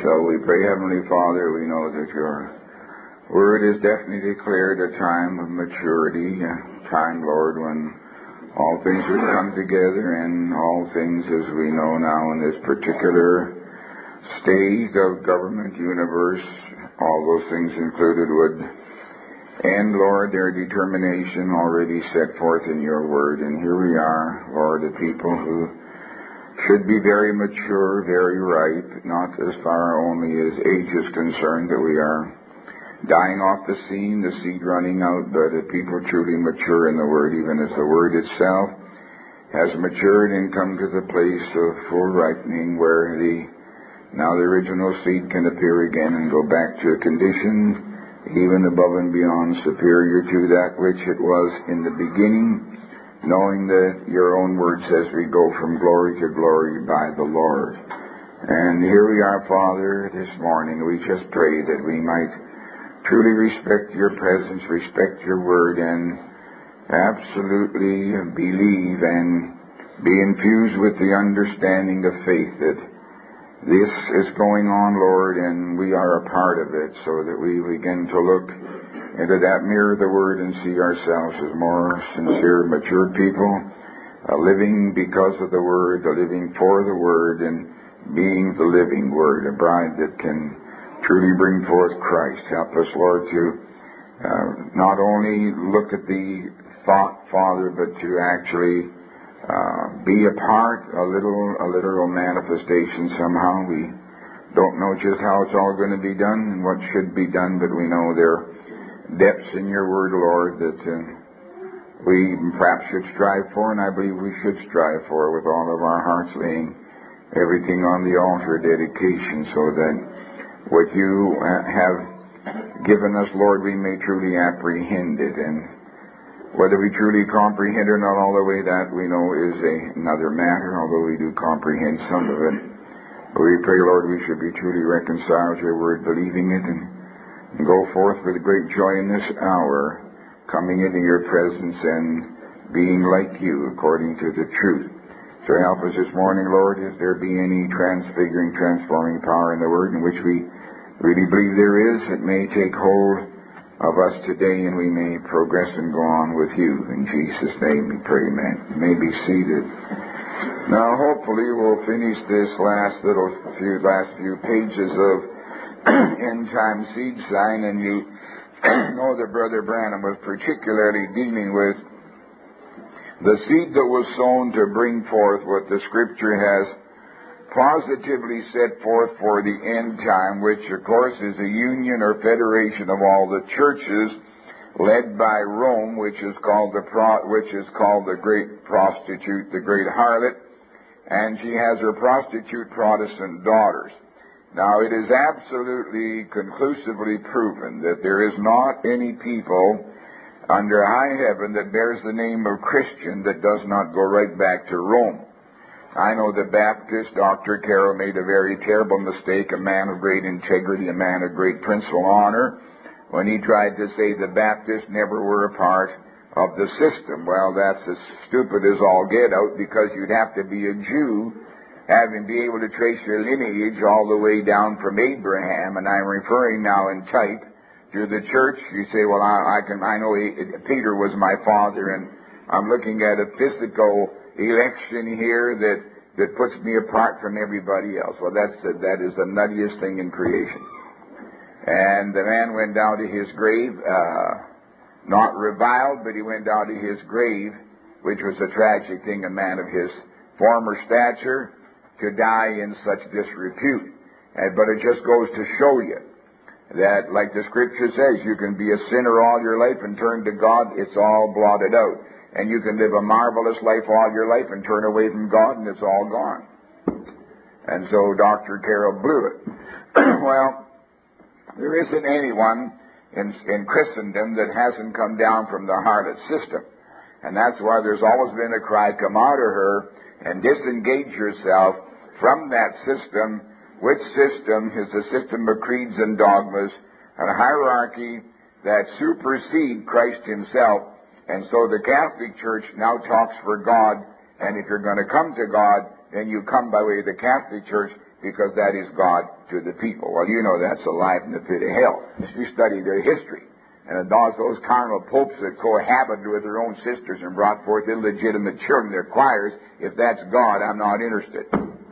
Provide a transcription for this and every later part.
So we pray, Heavenly Father, we know that your word is definitely declared a time of maturity, a time, Lord, when all things would come together, and all things, as we know now in this particular stage of government, universe, all those things included would end, Lord, their determination already set forth in your word. And here we are, Lord, a people who should be very mature, very ripe, not as far only as age is concerned that we are dying off the scene, the seed running out, but a people truly mature in the Word, even as the Word itself has matured and come to the place of full ripening where the original seed can appear again and go back to a condition even above and beyond superior to that which it was in the beginning, knowing that your own word says we go from glory to glory by the Lord. And here we are, Father, this morning. We just pray that we might truly respect your presence, respect your word, and absolutely believe and be infused with the understanding of faith that this is going on, Lord, and we are a part of it, so that we begin to look into that mirror of the Word and see ourselves as more sincere, mature people, living because of the Word, living for the Word, and being the living Word, a bride that can truly bring forth Christ. Help us, Lord, to not only look at the thought, Father, but to actually be a part, a literal manifestation somehow. We don't know just how it's all going to be done and what should be done, but we know there depths in your word, Lord, that we perhaps should strive for, and I believe we should strive for with all of our hearts, laying everything on the altar of dedication, so that what you have given us, Lord, we may truly apprehend it. And whether we truly comprehend or not all the way, that we know is another matter, although we do comprehend some of it. But we pray, Lord, we should be truly reconciled to your word, believing it, and go forth with great joy in this hour, coming into your presence and being like you according to the truth. So help us this morning, Lord, if there be any transfiguring, transforming power in the Word, in which we really believe there is, it may take hold of us today, and we may progress and go on with you. In Jesus' name we pray, amen. You may be seated. Now, hopefully, we'll finish this last few pages of End Time Seed Sign, and you know that Brother Branham was particularly dealing with the seed that was sown to bring forth what the Scripture has positively set forth for the end time, which of course is a union or federation of all the churches led by Rome, which is called the great prostitute, the great harlot, and she has her prostitute Protestant daughters. Now, it is absolutely conclusively proven that there is not any people under high heaven that bears the name of Christian that does not go right back to Rome. I know the Baptist, Dr. Carroll, made a very terrible mistake, a man of great integrity, a man of great principal honor, when he tried to say the Baptists never were a part of the system. Well, that's as stupid as all get out, because you'd have to be a Jew, be able to trace your lineage all the way down from Abraham, and I'm referring now in type to the church. You say, well, I know Peter was my father, and I'm looking at a physical election here that puts me apart from everybody else. Well, that is the nuttiest thing in creation. And the man went down to his grave, not reviled, but he went down to his grave, which was a tragic thing, a man of his former stature, to die in such disrepute. But it just goes to show you that, like the Scripture says, you can be a sinner all your life and turn to God, it's all blotted out. And you can live a marvelous life all your life and turn away from God, and it's all gone. And so Dr. Carroll blew it. Well, there isn't anyone in Christendom that hasn't come down from the harlot system. And that's why there's always been a cry, come out of her and disengage yourself from that system, which system is a system of creeds and dogmas and a hierarchy that supersede Christ himself. And so the Catholic Church now talks for God, and if you're going to come to God, then you come by way of the Catholic Church, because that is God to the people. Well, you know that's alive in the pit of hell. You study their history. And those carnal popes that cohabited with their own sisters and brought forth illegitimate children, their choirs, if that's God, I'm not interested.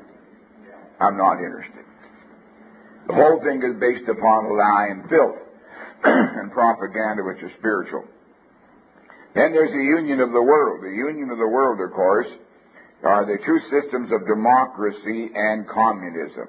I'm not interested. The whole thing is based upon lie and filth and propaganda, which is spiritual. Then there's the union of the world. The union of the world, of course, are the two systems of democracy and communism.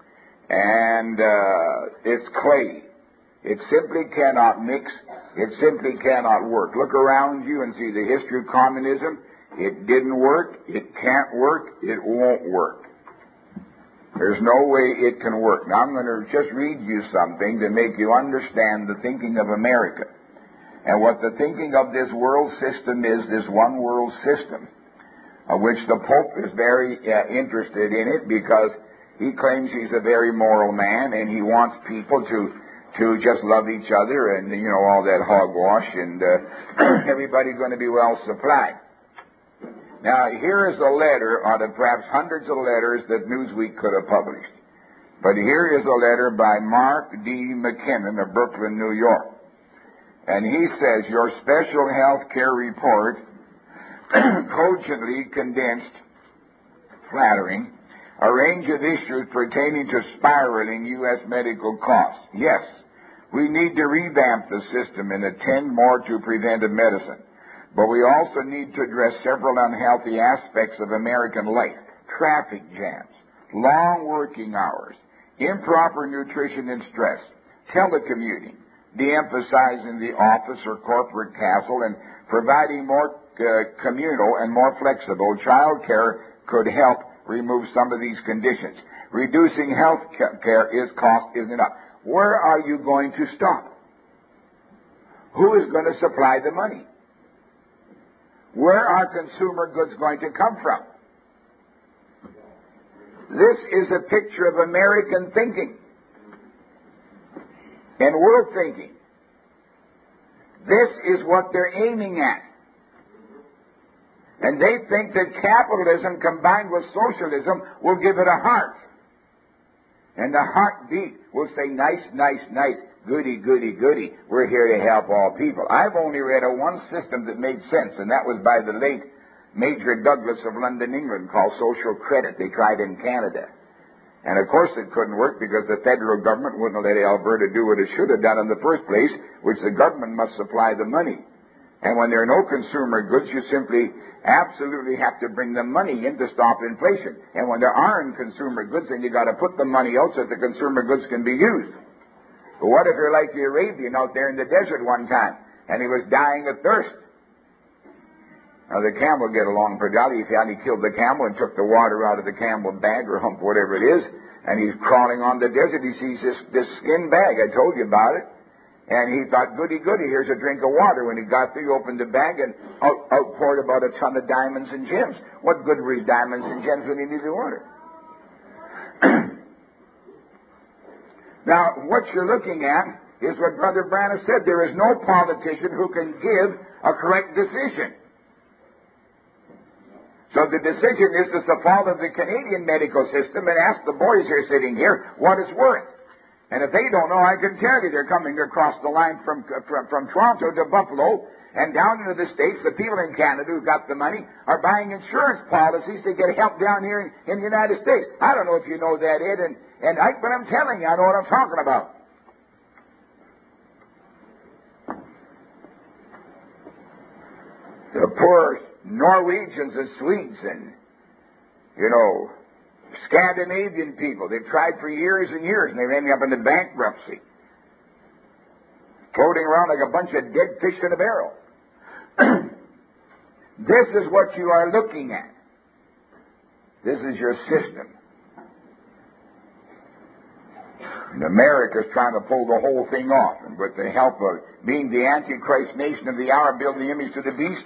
And it's clay. It simply cannot mix. It simply cannot work. Look around you and see the history of communism. It didn't work. It can't work. It won't work. There's no way it can work. Now I'm going to just read you something to make you understand the thinking of America. And what the thinking of this world system is, this one world system, of which the Pope is very interested in it because he claims he's a very moral man and he wants people to just love each other and, you know, all that hogwash and everybody's going to be well supplied. Now, here is a letter out of perhaps hundreds of letters that Newsweek could have published. But here is a letter by Mark D. McKinnon of Brooklyn, New York. And he says, your special health care report, cogently condensed, flattering, a range of issues pertaining to spiraling U.S. medical costs. Yes, we need to revamp the system and attend more to preventive medicine. But we also need to address several unhealthy aspects of American life. Traffic jams, long working hours, improper nutrition and stress, telecommuting, de-emphasizing the office or corporate castle, and providing more communal and more flexible child care could help remove some of these conditions. Reducing health care isn't enough. Where are you going to stop? Who is going to supply the money? Where are consumer goods going to come from? This is a picture of American thinking and world thinking. This is what they're aiming at. And they think that capitalism combined with socialism will give it a heart. And the heartbeat will say, nice, nice, nice, goody, goody, goody. We're here to help all people. I've only read of one system that made sense, and that was by the late Major Douglas of London, England, called social credit. They tried in Canada. And of course it couldn't work because the federal government wouldn't let Alberta do what it should have done in the first place, which the government must supply the money. And when there are no consumer goods, you simply absolutely have to bring the money in to stop inflation. And when there aren't consumer goods, then you got to put the money out so that the consumer goods can be used. But what if you're like the Arabian out there in the desert one time, and he was dying of thirst? Now the camel get along pretty well. He killed the camel and took the water out of the camel bag or hump, whatever it is, and he's crawling on the desert. He sees this skin bag. I told you about it. And he thought, goody, goody, here's a drink of water. When he got there, he opened the bag and out poured about a ton of diamonds and gems. What good were his diamonds and gems when he needed water? Now, what you're looking at is what Brother Branham said. There is no politician who can give a correct decision. So the decision is to follow the Canadian medical system and ask the boys here sitting here what it's worth. And if they don't know, I can tell you they're coming across the line from Toronto to Buffalo and down into the States. The people in Canada who got the money are buying insurance policies to get help down here in the United States. I don't know if you know that, Ed and Ike, but I'm telling you, I know what I'm talking about. The poor Norwegians and Swedes and, Scandinavian people, they've tried for years and years, and they've ended up in the bankruptcy, floating around like a bunch of dead fish in a barrel. This is what you are looking at. This is your system. And America's trying to pull the whole thing off, and with the help of being the Antichrist nation of the hour, building the image to the beast,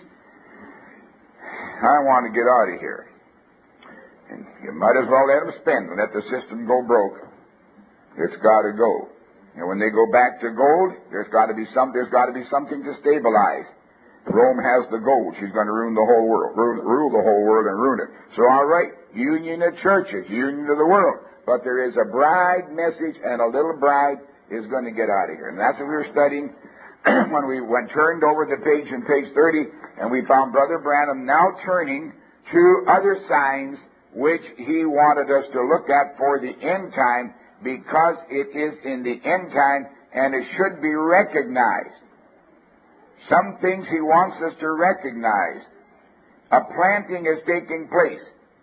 I want to get out of here. And you might as well let them spend and let the system go broke. It's got to go. And when they go back to gold, there's got to be something to stabilize. Rome has the gold. She's going to ruin the whole world, rule the whole world and ruin it. So, all right, union of churches, union of the world. but there is a bride message, and a little bride is going to get out of here. And that's what we were studying when we turned over the page in page 30, and we found Brother Branham now turning to other signs which he wanted us to look at for the end time, because it is in the end time and it should be recognized. Some things he wants us to recognize. A planting is taking place.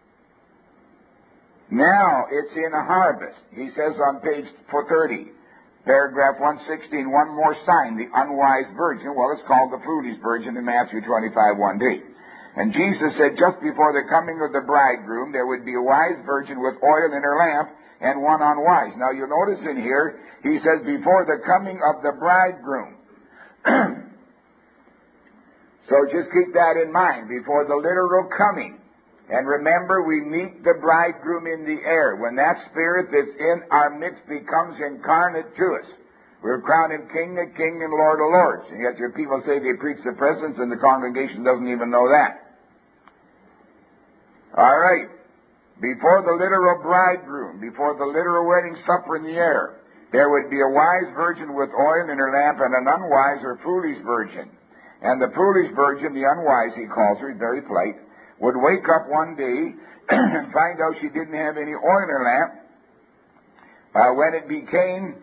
Now it's in a harvest. He says on page 430, paragraph 116, one more sign, the unwise virgin. Well, it's called the foolish virgin in Matthew 25, 1-8. And Jesus said, just before the coming of the bridegroom, there would be a wise virgin with oil in her lamp, and one unwise. Now you'll notice in here, he says, before the coming of the bridegroom. So just keep that in mind, before the literal coming. And remember, we meet the bridegroom in the air. When that spirit that's in our midst becomes incarnate to us, we're crowned him King of Kings and Lord of Lords. And yet your people say they preach the presence, and the congregation doesn't even know that. All right. Before the literal bridegroom, before the literal wedding supper in the air, there would be a wise virgin with oil in her lamp, and an unwise or foolish virgin. And the foolish virgin, the unwise he calls her, very polite, would wake up one day and find out she didn't have any oil in her lamp. When it became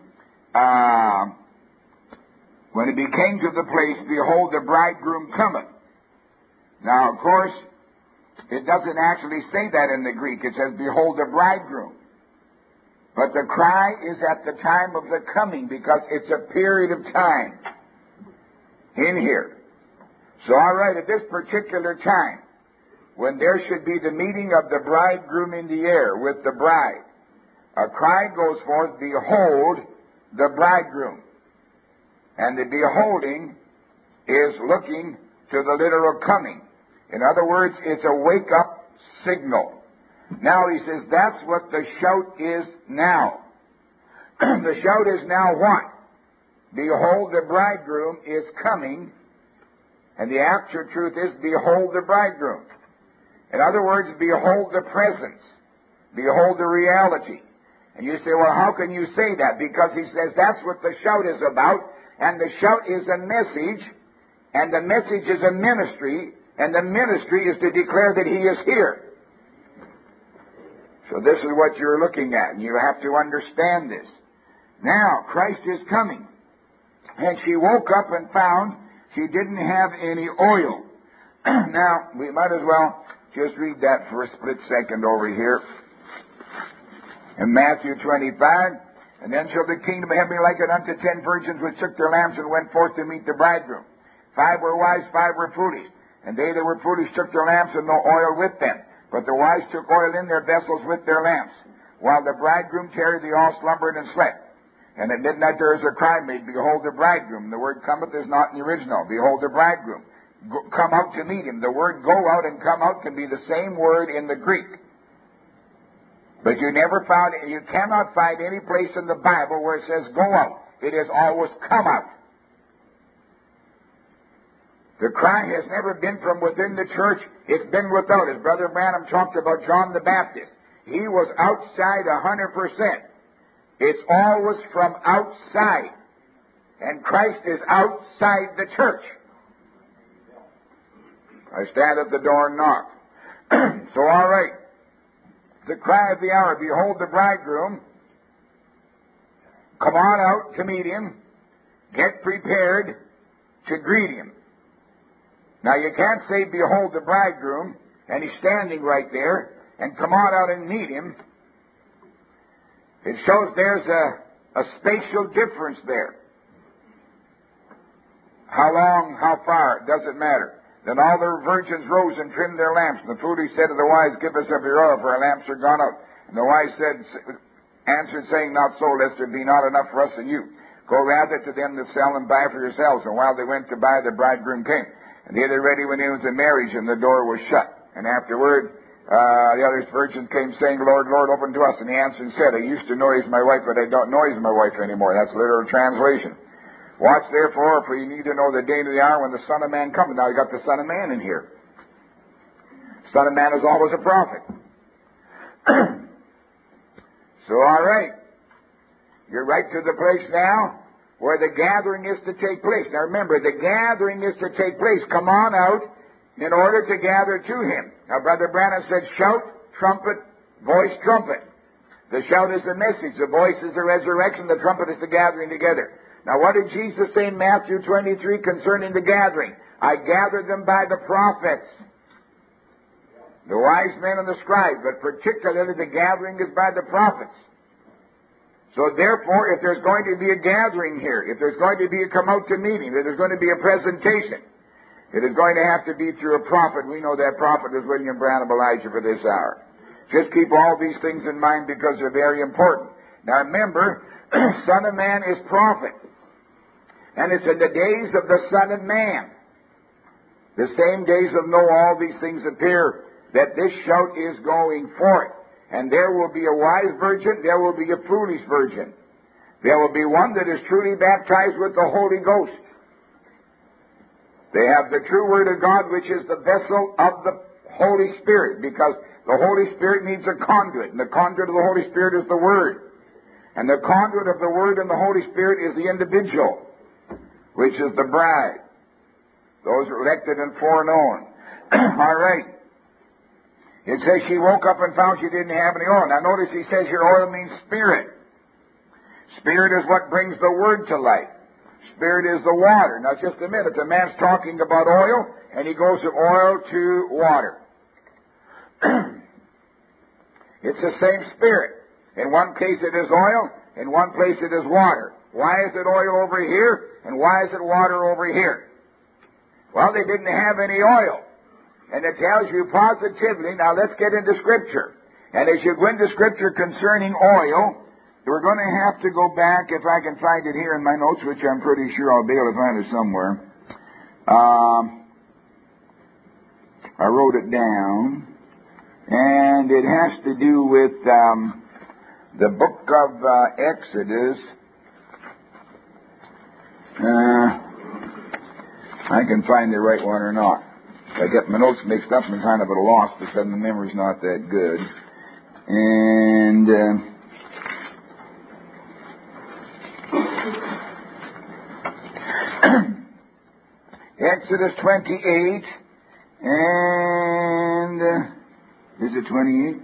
to the place, behold, the bridegroom cometh. Now, of course, it doesn't actually say that in the Greek. It says, behold, the bridegroom. But the cry is at the time of the coming, because it's a period of time in here. So, all right, at this particular time, when there should be the meeting of the bridegroom in the air with the bride, a cry goes forth, behold the bridegroom. And the beholding is looking to the literal coming. In other words, it's a wake-up signal. Now he says that's what the shout is now. The shout is now what? Behold, the bridegroom is coming. And the actual truth is, behold the bridegroom. In other words, behold the presence. Behold the reality. And you say, well, how can you say that? Because he says that's what the shout is about. And the shout is a message. And the message is a ministry. And the ministry is to declare that he is here. So this is what you're looking at. And you have to understand this. Now, Christ is coming. And she woke up and found she didn't have any oil. Now, we might as well just read that for a split second over here. In Matthew 25, and then shall the kingdom of heaven be likened unto 10 virgins which took their lamps and went forth to meet the bridegroom. 5 were wise, 5 were foolish. And they that were foolish took their lamps and no oil with them. But the wise took oil in their vessels with their lamps. While the bridegroom tarried, they all slumbered and slept. And at midnight there is a cry made, behold the bridegroom. The word cometh is not in the original. Behold the bridegroom. Come out to meet him. The word go out and come out can be the same word in the Greek. But you cannot find any place in the Bible where it says go out. It is always come out. The cry has never been from within the church. It's been without. As Brother Branham talked about John the Baptist, he was outside 100%. It's always from outside. And Christ is outside the church. I stand at the door and knock. So, all right. The cry of the hour, behold the bridegroom. Come on out to meet him. Get prepared to greet him. Now, you can't say, behold the bridegroom, and he's standing right there, and come on out and meet him. It shows there's a spatial difference there. How long, how far, doesn't matter. Then all the virgins rose and trimmed their lamps. And the foolish said to the wise, give us of your oil, for our lamps are gone out. And the wise answered, saying, not so, lest there be not enough for us and you. Go rather to them that sell and buy for yourselves. And while they went to buy, the bridegroom came. And they that ready went in to marriage, and the door was shut. And afterward, the other virgins came saying, Lord, Lord, open to us. And he answered and said, I used to know he's my wife, but I don't know he's my wife anymore. That's literal translation. Watch therefore, for you need to know the day and the hour when the Son of Man cometh. Now you got the Son of Man in here. Son of Man is always a prophet. So, all right. You're right to the place now where the gathering is to take place. Now remember, the gathering is to take place. Come on out in order to gather to Him. Now Brother Branham said, shout, trumpet, voice, trumpet. The shout is the message. The voice is the resurrection. The trumpet is the gathering together. Now what did Jesus say in Matthew 23 concerning the gathering? I gathered them by the prophets, the wise men and the scribes, but particularly the gathering is by the prophets. So therefore, if there's going to be a gathering here, if there's going to be a come out to meeting, if there's going to be a presentation, it is going to have to be through a prophet. We know that prophet is William Branham Elijah for this hour. Just keep all these things in mind because they're very important. Now remember, Son of Man is prophet. And it's in the days of the Son of Man, the same days of Noah, all these things appear, that this shout is going forth. And there will be a wise virgin, there will be a foolish virgin. There will be one that is truly baptized with the Holy Ghost. They have the true Word of God, which is the vessel of the Holy Spirit, because the Holy Spirit needs a conduit, and the conduit of the Holy Spirit is the Word. And the conduit of the Word and the Holy Spirit is the individual, which is the bride. Those are elected and foreknown. All right. It says she woke up and found she didn't have any oil. Now notice he says here oil means spirit. Spirit is what brings the Word to life. Spirit is the water. Now just a minute. The man's talking about oil, and he goes from oil to water. It's the same Spirit. In one case it is oil, in one place it is water. Why is it oil over here, and why is it water over here? Well, they didn't have any oil. And it tells you positively, now let's get into Scripture. And as you go into Scripture concerning oil, we're going to have to go back, if I can find it here in my notes, which I'm pretty sure I'll be able to find it somewhere. I wrote it down. And it has to do with the book of Exodus. I can find the right one or not. I get my notes mixed up and I'm kind of at a loss because the memory's not that good. And Exodus 28 and is it 28?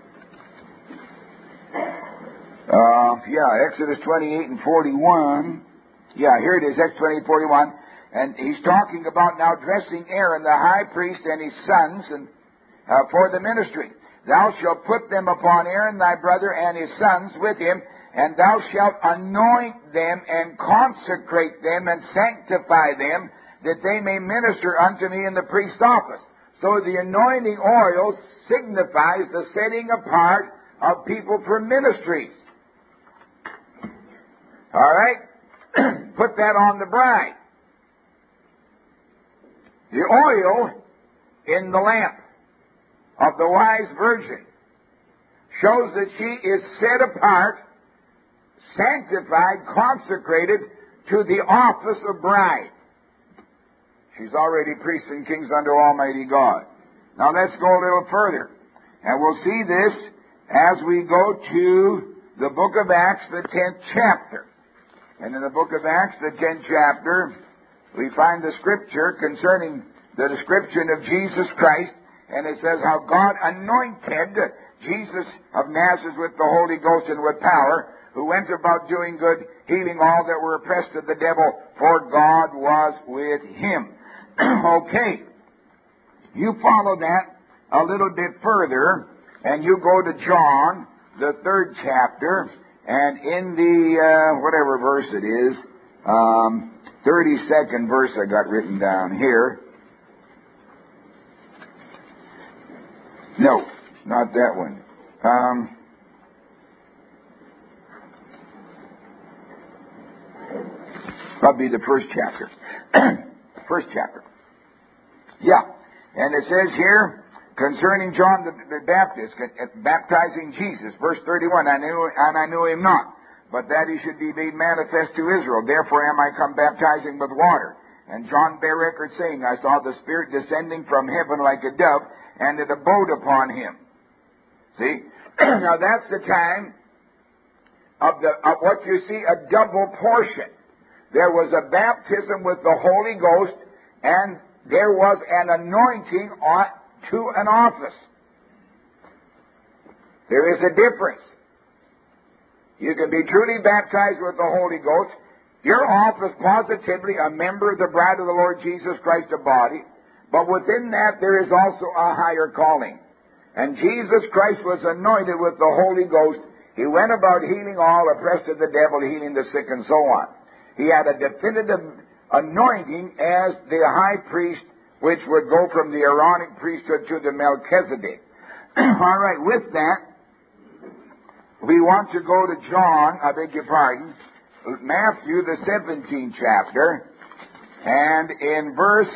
Exodus 28 and 41. Yeah, here it is, Exodus 28, 41. And he's talking about now dressing Aaron, the high priest, and his sons and for the ministry. Thou shalt put them upon Aaron thy brother and his sons with him, and thou shalt anoint them and consecrate them and sanctify them, that they may minister unto me in the priest's office. So the anointing oil signifies the setting apart of people for ministries. All right? Put that on the bride. The oil in the lamp of the wise virgin shows that she is set apart, sanctified, consecrated to the office of bride. She's already priests and kings unto Almighty God. Now let's go a little further. And we'll see this as we go to the book of Acts, the 10th chapter. And in the book of Acts, the 10th chapter, we find the scripture concerning the description of Jesus Christ. And it says how God anointed Jesus of Nazareth with the Holy Ghost and with power, who went about doing good, healing all that were oppressed of the devil, for God was with him. Okay. You follow that a little bit further, and you go to John, the 3rd chapter, and in the, whatever verse it is, 32nd verse I got written down here. No, not that one. Probably the 1st chapter. 1st chapter. Yeah. And it says here, concerning John the Baptist, baptizing Jesus, verse 31, I knew him not, but that he should be made manifest to Israel. Therefore am I come baptizing with water. And John bare record saying, I saw the Spirit descending from heaven like a dove, and it abode upon him. See? Now that's the time of what you see, a double portion. There was a baptism with the Holy Ghost, and there was an anointing to an office. There is a difference. You can be truly baptized with the Holy Ghost. Your office positively a member of the bride of the Lord Jesus Christ, a body. But within that there is also a higher calling. And Jesus Christ was anointed with the Holy Ghost. He went about healing all, oppressed of the devil, healing the sick, and so on. He had a definitive anointing as the high priest, which would go from the Aaronic priesthood to the Melchizedek. All right, with that, we want to go to John, Matthew, the 17th chapter, and in verse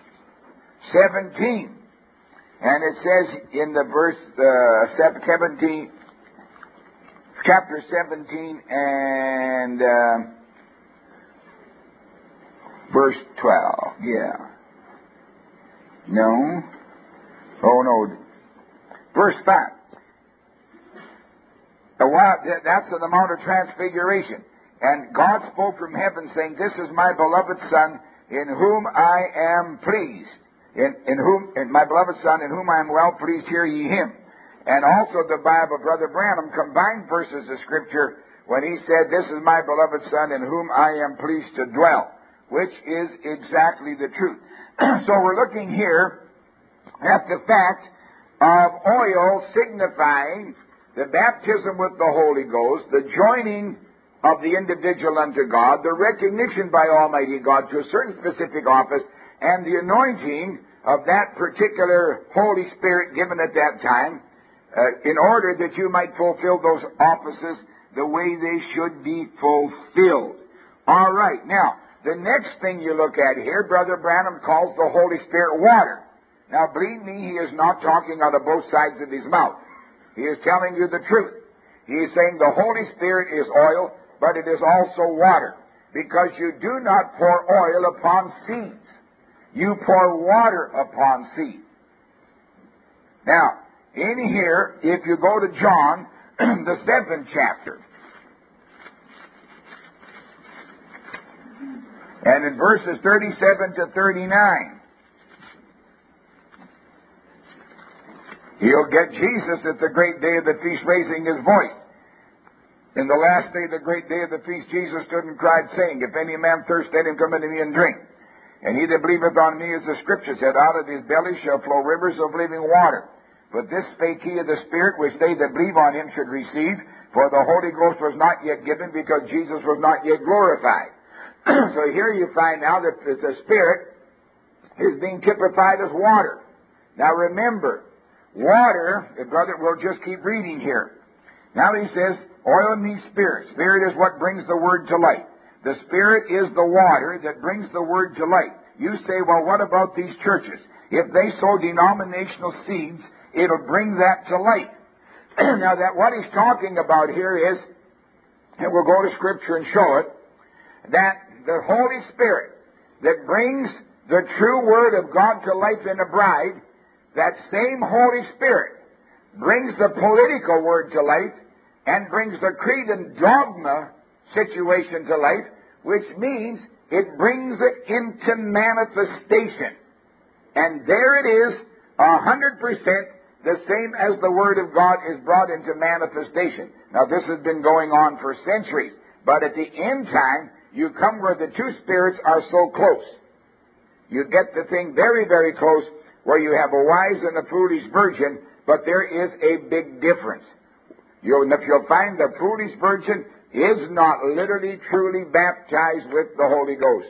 17, and it says in the verse 17, chapter 17 and verse 12. Yeah. No. Oh, no. Verse 5. That's the Mount of Transfiguration. And God spoke from heaven, saying, "This is my beloved Son, in whom I am pleased. In my beloved Son, in whom I am well pleased, hear ye him." And also the Bible, Brother Branham combined verses of Scripture when he said, "This is my beloved Son, in whom I am pleased to dwell," which is exactly the truth. So we're looking here at the fact of oil signifying the baptism with the Holy Ghost, the joining of the individual unto God, the recognition by Almighty God to a certain specific office, and the anointing of that particular Holy Spirit given at that time, in order that you might fulfill those offices the way they should be fulfilled. All right, now, the next thing you look at here, Brother Branham calls the Holy Spirit water. Now, believe me, he is not talking out of both sides of his mouth. He is telling you the truth. He is saying the Holy Spirit is oil, but it is also water, because you do not pour oil upon seeds. You pour water upon seed. Now, in here, if you go to John, the 7th chapter, and in verses 37 to 39, you'll get Jesus at the great day of the feast raising his voice. In the last day, the great day of the feast, Jesus stood and cried, saying, "If any man thirst, let him come unto me and drink. And he that believeth on me, as the Scripture said, out of his belly shall flow rivers of living water. But this spake he of the Spirit, which they that believe on him should receive, for the Holy Ghost was not yet given, because Jesus was not yet glorified." So here you find now that the Spirit is being typified as water. Now remember, water, brother, we'll just keep reading here. Now he says, oil means spirit. Spirit is what brings the word to light. The Spirit is the water that brings the word to light. You say, well, what about these churches? If they sow denominational seeds, it'll bring that to light. Now, that what he's talking about here is, and we'll go to Scripture and show it, that the Holy Spirit that brings the true Word of God to life in a bride, that same Holy Spirit brings the political Word to life and brings the creed and dogma situation to life, which means it brings it into manifestation. And there it is, 100%, the same as the Word of God is brought into manifestation. Now, this has been going on for centuries, but at the end time, you come where the two spirits are so close. You get the thing very, very close, where you have a wise and a foolish virgin, but there is a big difference. If you'll find the foolish virgin is not literally, truly baptized with the Holy Ghost.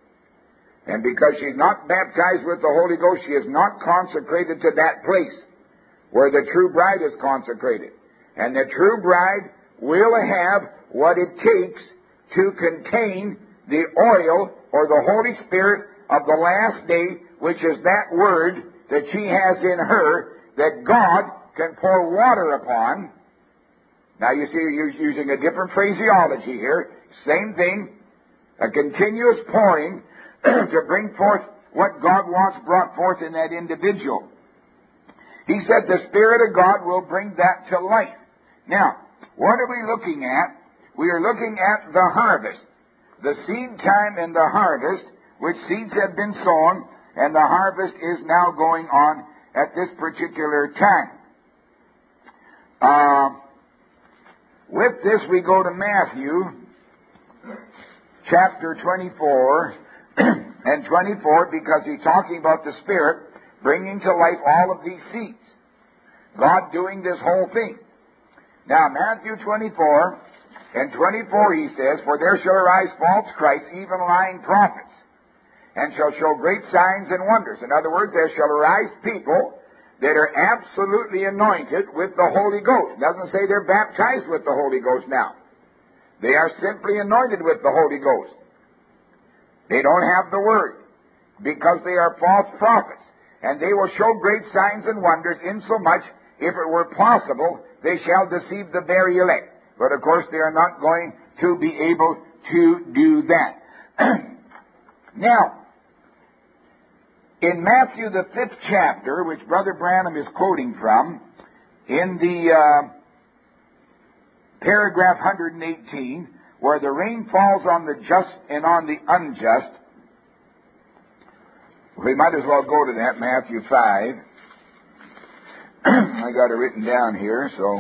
And because she's not baptized with the Holy Ghost, she is not consecrated to that place where the true bride is consecrated. And the true bride will have what it takes to contain the oil or the Holy Spirit of the last day, which is that word that she has in her that God can pour water upon. Now you see, you're using a different phraseology here. Same thing, a continuous pouring to bring forth what God wants brought forth in that individual. He said the Spirit of God will bring that to life. Now, what are we looking at? we are looking at the harvest, the seed time and the harvest, which seeds have been sown, and the harvest is now going on at this particular time. With this, we go to Matthew chapter 24 and 24, because he's talking about the Spirit bringing to life all of these seeds. God doing this whole thing. Now, Matthew 24 and 24, he says, "For there shall arise false Christs, even lying prophets, and shall show great signs and wonders." In other words, there shall arise people that are absolutely anointed with the Holy Ghost. It doesn't say they're baptized with the Holy Ghost now. They are simply anointed with the Holy Ghost. They don't have the Word, because they are false prophets. And they will show great signs and wonders, insomuch, if it were possible, they shall deceive the very elect. But of course, they are not going to be able to do that. Now, in Matthew, the 5th chapter, which Brother Branham is quoting from, in the paragraph 118, where the rain falls on the just and on the unjust, we might as well go to that, Matthew 5. I got it written down here, so.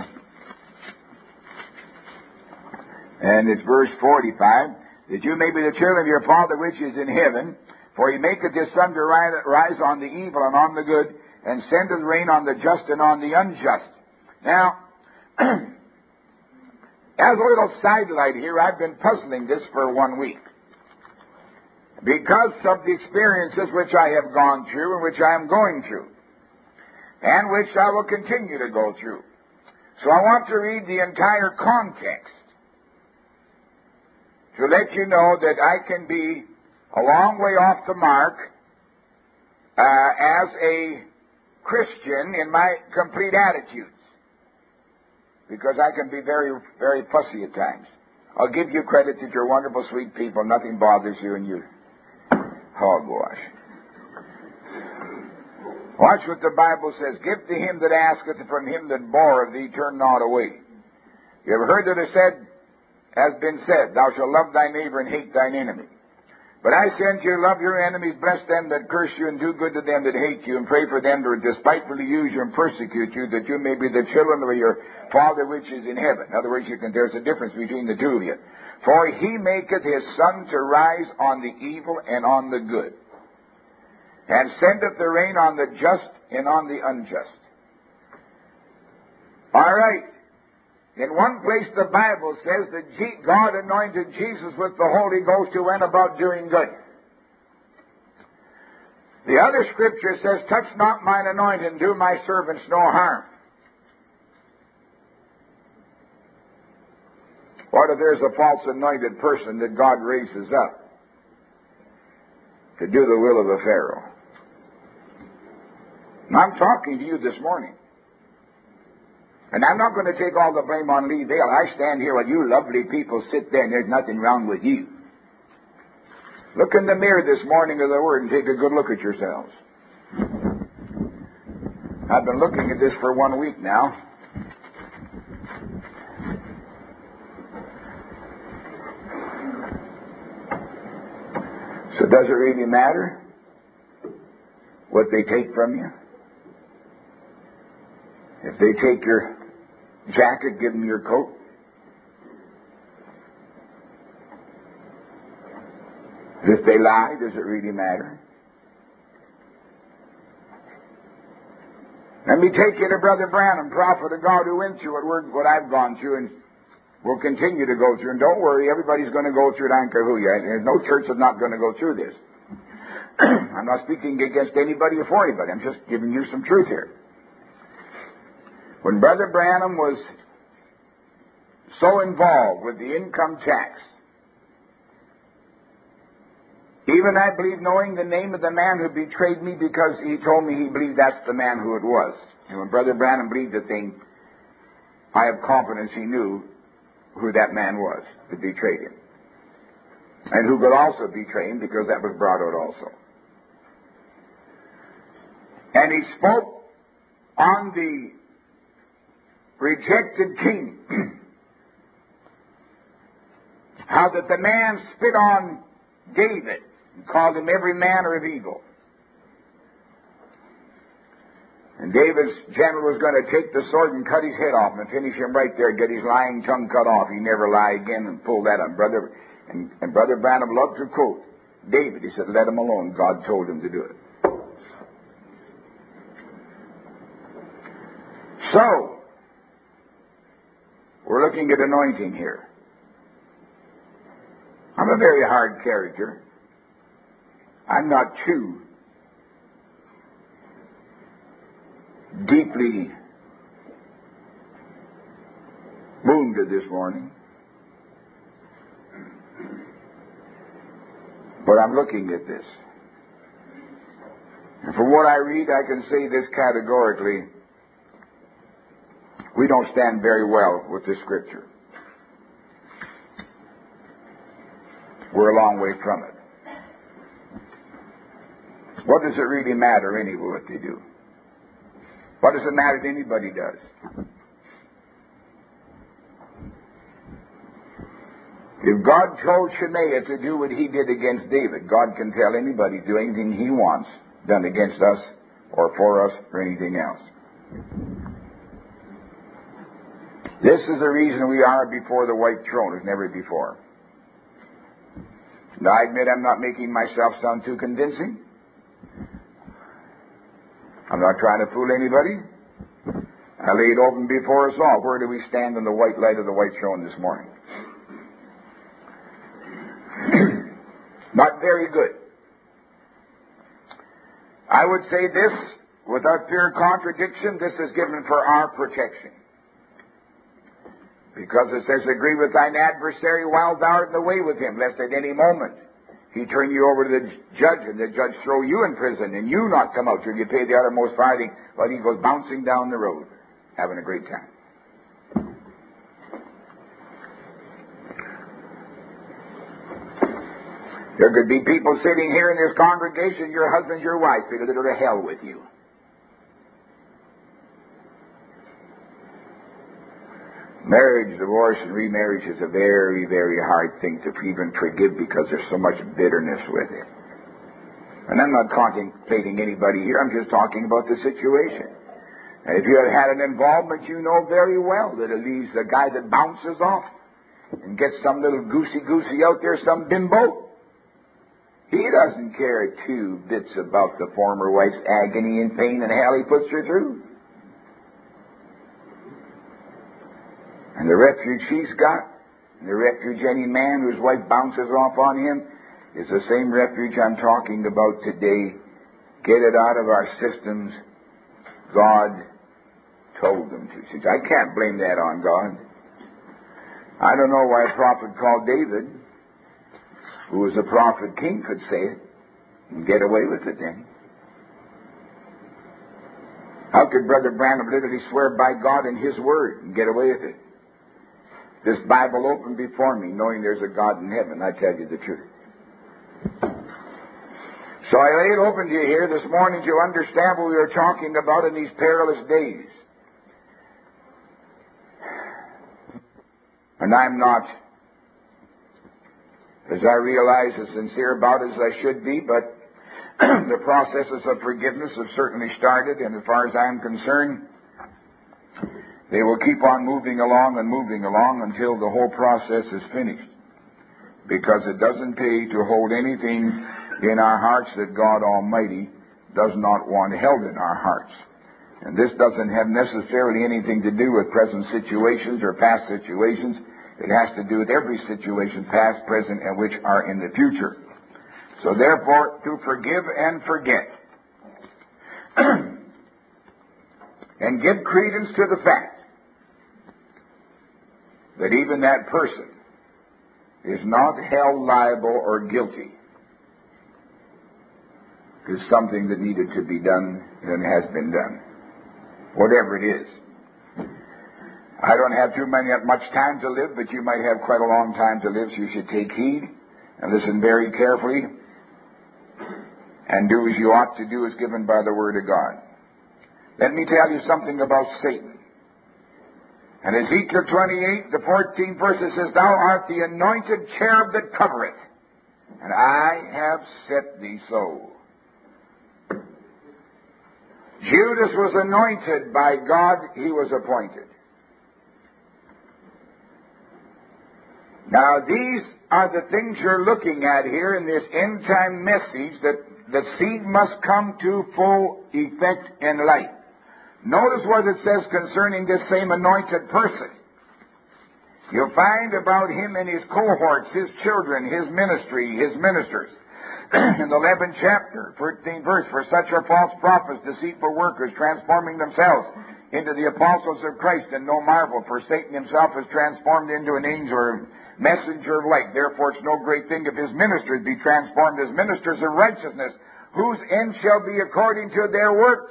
And it's verse 45, "That you may be the children of your Father which is in heaven, for he maketh his sun to rise on the evil and on the good, and sendeth rain on the just and on the unjust." Now, as a little sidelight here, I've been puzzling this for 1 week, because of the experiences which I have gone through and which I am going through, and which I will continue to go through. So I want to read the entire context to let you know that I can be a long way off the mark as a Christian in my complete attitudes, because I can be very, very fussy at times. I'll give you credit that you're wonderful, sweet people. Nothing bothers you, and you hogwash. Watch what the Bible says. "Give to him that asketh, and from him that borroweth thee turn not away." You ever heard that it has been said, "Thou shalt love thy neighbor and hate thine enemy." But I say unto you, love your enemies, bless them that curse you, and do good to them that hate you, and pray for them that despitefully use you and persecute you, that you may be the children of your Father which is in heaven. In other words, there's a difference between the two of you. "For he maketh his sun to rise on the evil and on the good, and sendeth the rain on the just and on the unjust." All right. In one place the Bible says that God anointed Jesus with the Holy Ghost, who went about doing good. The other scripture says, "Touch not mine anointed, and do my servants no harm." What if there's a false anointed person that God raises up to do the will of the Pharaoh? And I'm talking to you this morning. And I'm not going to take all the blame on Lee Vale. I stand here while you lovely people sit there, and there's nothing wrong with you. Look in the mirror this morning of the Word and take a good look at yourselves. I've been looking at this for 1 week now. So does it really matter what they take from you? If they take your jacket, give them your coat. If they lie, does it really matter? Let me take you to Brother Branham, prophet of God, who went through what I've gone through and will continue to go through. And don't worry, everybody's going to go through it. I don't care who you are. There's no church that's not going to go through this. I'm not speaking against anybody or for anybody. I'm just giving you some truth here. When Brother Branham was so involved with the income tax, even I believe knowing the name of the man who betrayed me, because he told me he believed that's the man who it was. And when Brother Branham believed the thing, I have confidence he knew who that man was that betrayed him. And who could also betray him, because that was brought out also. And he spoke on the rejected king. how that the man spit on David and called him every manner of evil. And David's general was going to take the sword and cut his head off and finish him right there, get his lying tongue cut off. He never lie again, and pull that on. Brother Branham loved to quote David. He said, let him alone. God told him to do it. So, we're looking at anointing here. I'm a very hard character. I'm not too deeply wounded this morning. But I'm looking at this. And from what I read, I can say this categorically. We don't stand very well with this scripture. We're a long way from it. What does it really matter anyway what they do? What does it matter if anybody does? If God told Shemaiah to do what he did against David, God can tell anybody to do anything he wants done against us or for us or anything else. This is the reason we are before the white throne as never before. Now, I admit I'm not making myself sound too convincing. I'm not trying to fool anybody. I lay it open before us all. Where do we stand in the white light of the white throne this morning? Not very good. I would say this, without fear of contradiction, this is given for our protection. Because it says, agree with thine adversary while thou art in the way with him, lest at any moment he turn you over to the judge, and the judge throw you in prison, and you not come out till you pay the uttermost farthing, while he goes bouncing down the road, having a great time. There could be people sitting here in this congregation, your husbands, your wives, because they go to hell with you. Marriage, divorce, and remarriage is a very, very hard thing to even forgive because there's so much bitterness with it. And I'm not contemplating anybody here. I'm just talking about the situation. And if you have had an involvement, you know very well that it leaves the guy that bounces off and gets some little goosey-goosey out there, some bimbo. He doesn't care two bits about the former wife's agony and pain and hell he puts her through. And the refuge she's got, and the refuge any man whose wife bounces off on him, is the same refuge I'm talking about today. Get it out of our systems. God told them to. See, I can't blame that on God. I don't know why a prophet called David, who was a prophet king, could say it and get away with it then. How could Brother Branham literally swear by God and His Word and get away with it? This Bible open before me, knowing there's a God in heaven, I tell you the truth. So I lay it open to you here this morning to understand what we are talking about in these perilous days. And I'm not, as I realize, as sincere about it as I should be, but the processes of forgiveness have certainly started, and as far as I'm concerned, they will keep on moving along until the whole process is finished. Because it doesn't pay to hold anything in our hearts that God Almighty does not want held in our hearts. And this doesn't have necessarily anything to do with present situations or past situations. It has to do with every situation, past, present, and which are in the future. So therefore, to forgive and forget. And give credence to the fact that even that person is not held liable or guilty is something that needed to be done and has been done. Whatever it is. I don't have much time to live, but you might have quite a long time to live, so you should take heed and listen very carefully and do as you ought to do as given by the Word of God. Let me tell you something about Satan. And Ezekiel 28, the 14th verse, it says, Thou art the anointed cherub that covereth, and I have set thee so. Judas was anointed by God, he was appointed. Now these are the things you're looking at here in this end-time message, that the seed must come to full effect in life. Notice what it says concerning this same anointed person. You'll find about him and his cohorts, his children, his ministry, his ministers. In the 11th chapter, 13th verse, For such are false prophets, deceitful workers, transforming themselves into the apostles of Christ, and no marvel, for Satan himself is transformed into an angel or messenger of light. Therefore it's no great thing if his ministers be transformed as ministers of righteousness, whose end shall be according to their works.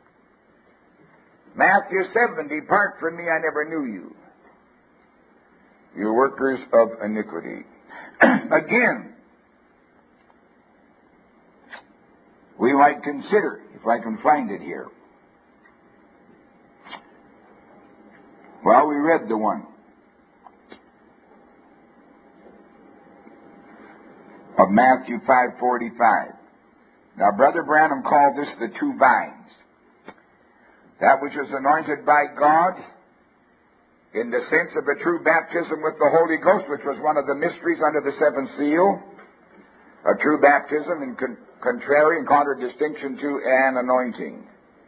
Matthew 7, Depart from me, I never knew you, you workers of iniquity. Again, we might consider, if I can find it here. Well, we read the one of Matthew 5:45. Now, Brother Branham called this the two vines. That which is anointed by God in the sense of a true baptism with the Holy Ghost, which was one of the mysteries under the seventh seal, a true baptism in contrary and contradistinction to an anointing.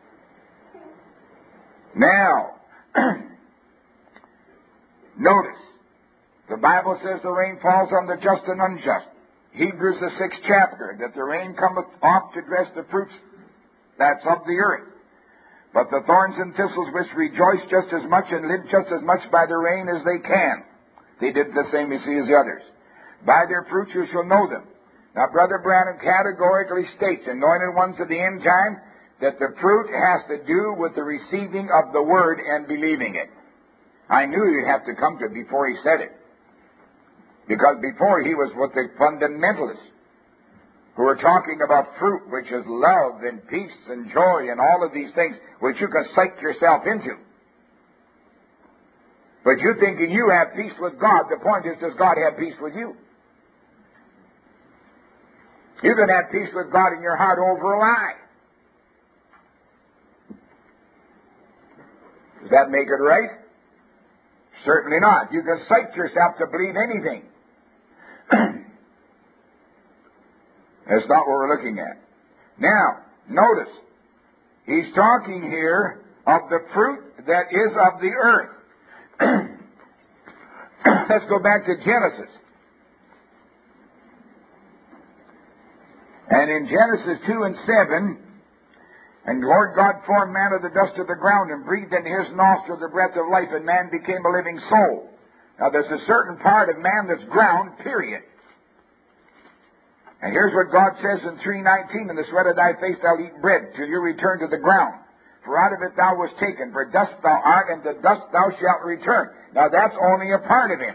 Now, notice, the Bible says the rain falls on the just and unjust. Hebrews the 6th chapter, that the rain cometh oft to dress the fruits that's of the earth. But the thorns and thistles which rejoice just as much and live just as much by the rain as they can. They did the same, you see, as the others. By their fruits you shall know them. Now, Brother Branham categorically states, anointed ones of the end time, that the fruit has to do with the receiving of the Word and believing it. I knew you'd have to come to it before he said it. Because before he was with the fundamentalists, who are talking about fruit, which is love and peace and joy and all of these things, which you can psych yourself into. But you're thinking you have peace with God. The point is, does God have peace with you? You can have peace with God in your heart over a lie. Does that make it right? Certainly not. You can psych yourself to believe anything. That's not what we're looking at. Now, notice, he's talking here of the fruit that is of the earth. Let's go back to Genesis. And in Genesis 2 and 7, and Lord God formed man of the dust of the ground and breathed into his nostril the breath of life, and man became a living soul. Now there's a certain part of man that's ground, period. And here's what God says in 3:19, In the sweat of thy face thou eat bread, till you return to the ground. For out of it thou wast taken, for dust thou art, and to dust thou shalt return. Now that's only a part of him.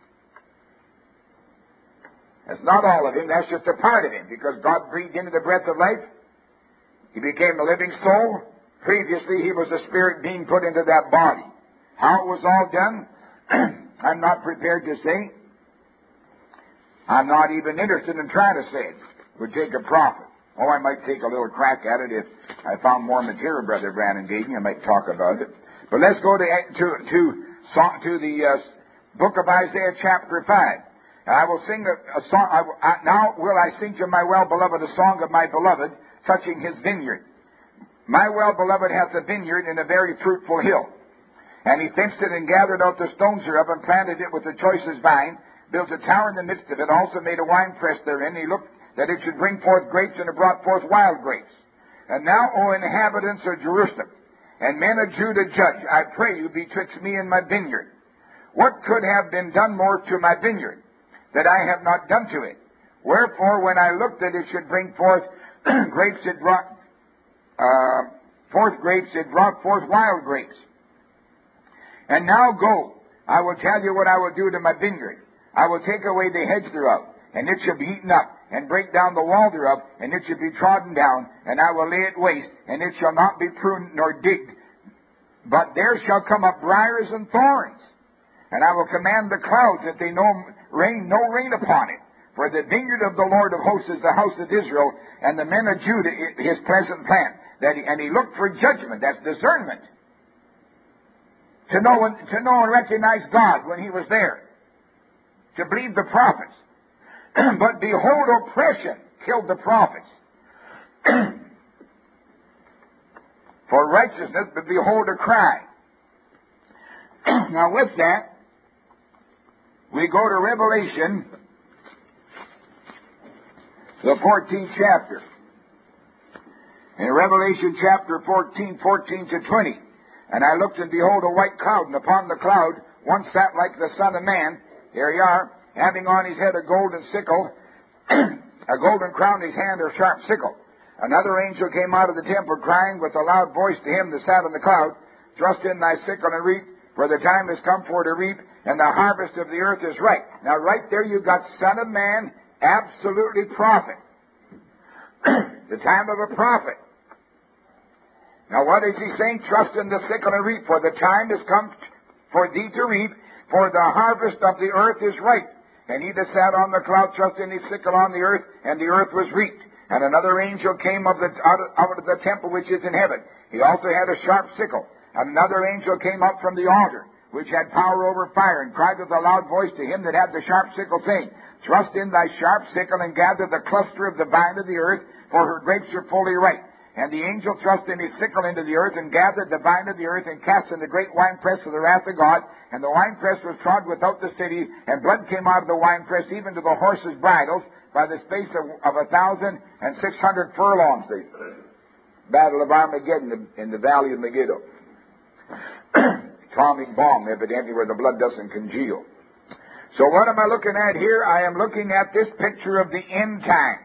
That's not all of him, that's just a part of him, because God breathed into the breath of life. He became a living soul. Previously he was a spirit being put into that body. How it was all done, I'm not prepared to say. I'm not even interested in trying to say it. It would take a prophet. Oh, I might take a little crack at it if I found more material Brother Branham gave me. I might talk about it. But let's go to the book of Isaiah chapter 5. And I will sing a song. Now will I sing to my well-beloved a song of my beloved, touching his vineyard. My well-beloved hath a vineyard in a very fruitful hill. And he fenced it and gathered out the stones thereof and planted it with the choicest vine, built a tower in the midst of it, also made a winepress therein. He looked that it should bring forth grapes, and it brought forth wild grapes. And now, O inhabitants of Jerusalem, and men of Judah, judge, I pray you, betwixt me and my vineyard. What could have been done more to my vineyard, that I have not done to it? Wherefore, when I looked that it should bring forth grapes, it brought forth grapes, it brought forth wild grapes. And now go, I will tell you what I will do to my vineyard. I will take away the hedge thereof, and it shall be eaten up, and break down the wall thereof, and it shall be trodden down, and I will lay it waste, and it shall not be pruned nor digged, But there shall come up briars and thorns. And I will command the clouds that they rain no rain upon it. For the vineyard of the Lord of hosts is the house of Israel, and the men of Judah his pleasant plant. And he looked for judgment, that's discernment, to know and recognize God when he was there, to believe the prophets. But behold, oppression killed the prophets. For righteousness, but behold, a cry. Now with that, we go to Revelation, the 14th chapter. In Revelation chapter 14 to 20. And I looked, and behold, a white cloud, and upon the cloud one sat like the Son of Man. Here you are, having on his head a golden sickle, a golden crown in his hand, a sharp sickle. Another angel came out of the temple, crying with a loud voice to him that sat on the cloud, Thrust in thy sickle and reap, for the time is come for to reap, and the harvest of the earth is ripe. Now right there you've got Son of Man, absolutely prophet. The time of a prophet. Now what is he saying? Trust in the sickle and reap, for the time is come for thee to reap, for the harvest of the earth is ripe. And he that sat on the cloud thrust in his sickle on the earth, and the earth was reaped. And another angel came out of the temple which is in heaven. He also had a sharp sickle. And another angel came up from the altar, which had power over fire, and cried with a loud voice to him that had the sharp sickle, saying, Thrust in thy sharp sickle, and gather the cluster of the vine of the earth, for her grapes are fully ripe. And the angel thrust in his sickle into the earth, and gathered the vine of the earth, and cast in the great winepress of the wrath of God. And the winepress was trod without the city, and blood came out of the winepress, even to the horses' bridles, by the space of 1,600 furlongs. The Battle of Armageddon in the valley of Megiddo. Atomic bomb, evidently, where the blood doesn't congeal. So what am I looking at here? I am looking at this picture of the end time.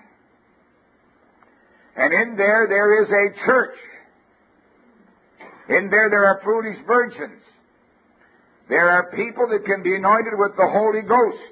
And in there is a church. In there are foolish virgins. There are people that can be anointed with the Holy Ghost.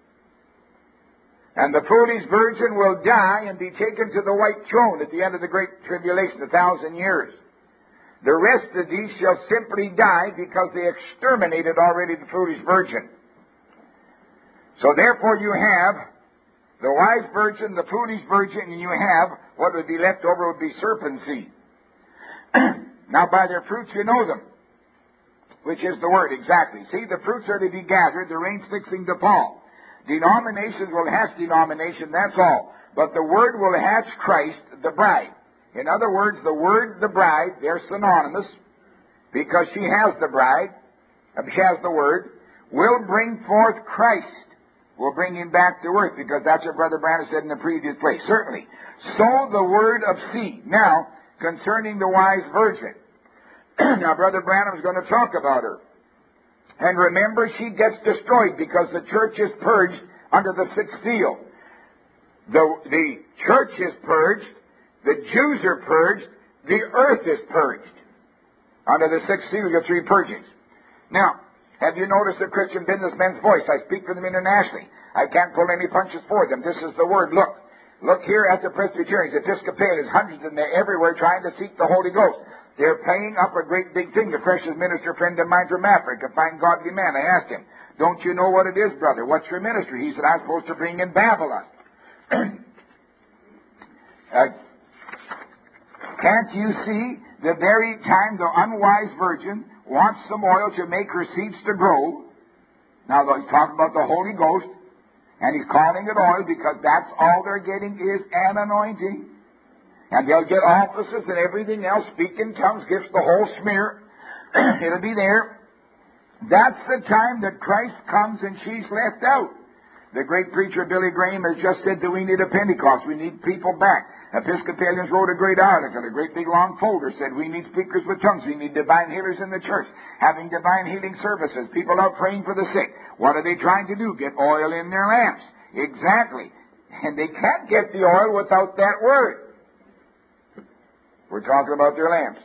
And the foolish virgin will die and be taken to the white throne at the end of the great tribulation, 1,000 years. The rest of these shall simply die because they exterminated already the foolish virgin. So therefore you have the wise virgin, the foolish virgin, and you have what would be left over would be serpent seed. Now by their fruits you know them, which is the word, exactly. See, the fruits are to be gathered, the rain's fixing to fall. Denominations will hatch denomination, that's all. But the word will hatch Christ, the bride. In other words, the word, the bride, they're synonymous, because she has the bride, she has the word, will bring forth Christ. Will bring him back to earth, because that's what Brother Branham said in the previous place. Certainly. Sow the word of seed. Now, concerning the wise virgin. Now, Brother Branham is going to talk about her. And remember, she gets destroyed because the church is purged under the sixth seal. The church is purged, the Jews are purged, the earth is purged. Under the sixth seal, you get three purgings. Now, have you noticed the Christian businessman's voice? I speak for them internationally. I can't pull any punches for them. This is the word. Look here at the Presbyterians, Episcopalians, hundreds of them everywhere trying to seek the Holy Ghost. They're playing up a great big thing. The precious minister friend of mine from Africa, a fine godly man, I asked him, don't you know what it is, brother? What's your ministry? He said, I'm supposed to bring in Babylon. Can't you see the very time the unwise virgin wants some oil to make her seeds to grow? Now, he's talking about the Holy Ghost, and he's calling it oil because that's all they're getting is an anointing. And they'll get offices and everything else, speak in tongues, gifts, the whole smear. It'll be there. That's the time that Christ comes and she's left out. The great preacher Billy Graham has just said that we need a Pentecost. We need people back. Episcopalians wrote a great article, a great big long folder, said we need speakers with tongues. We need divine healers in the church, having divine healing services. People out praying for the sick. What are they trying to do? Get oil in their lamps. Exactly. And they can't get the oil without that word. We're talking about their lamps.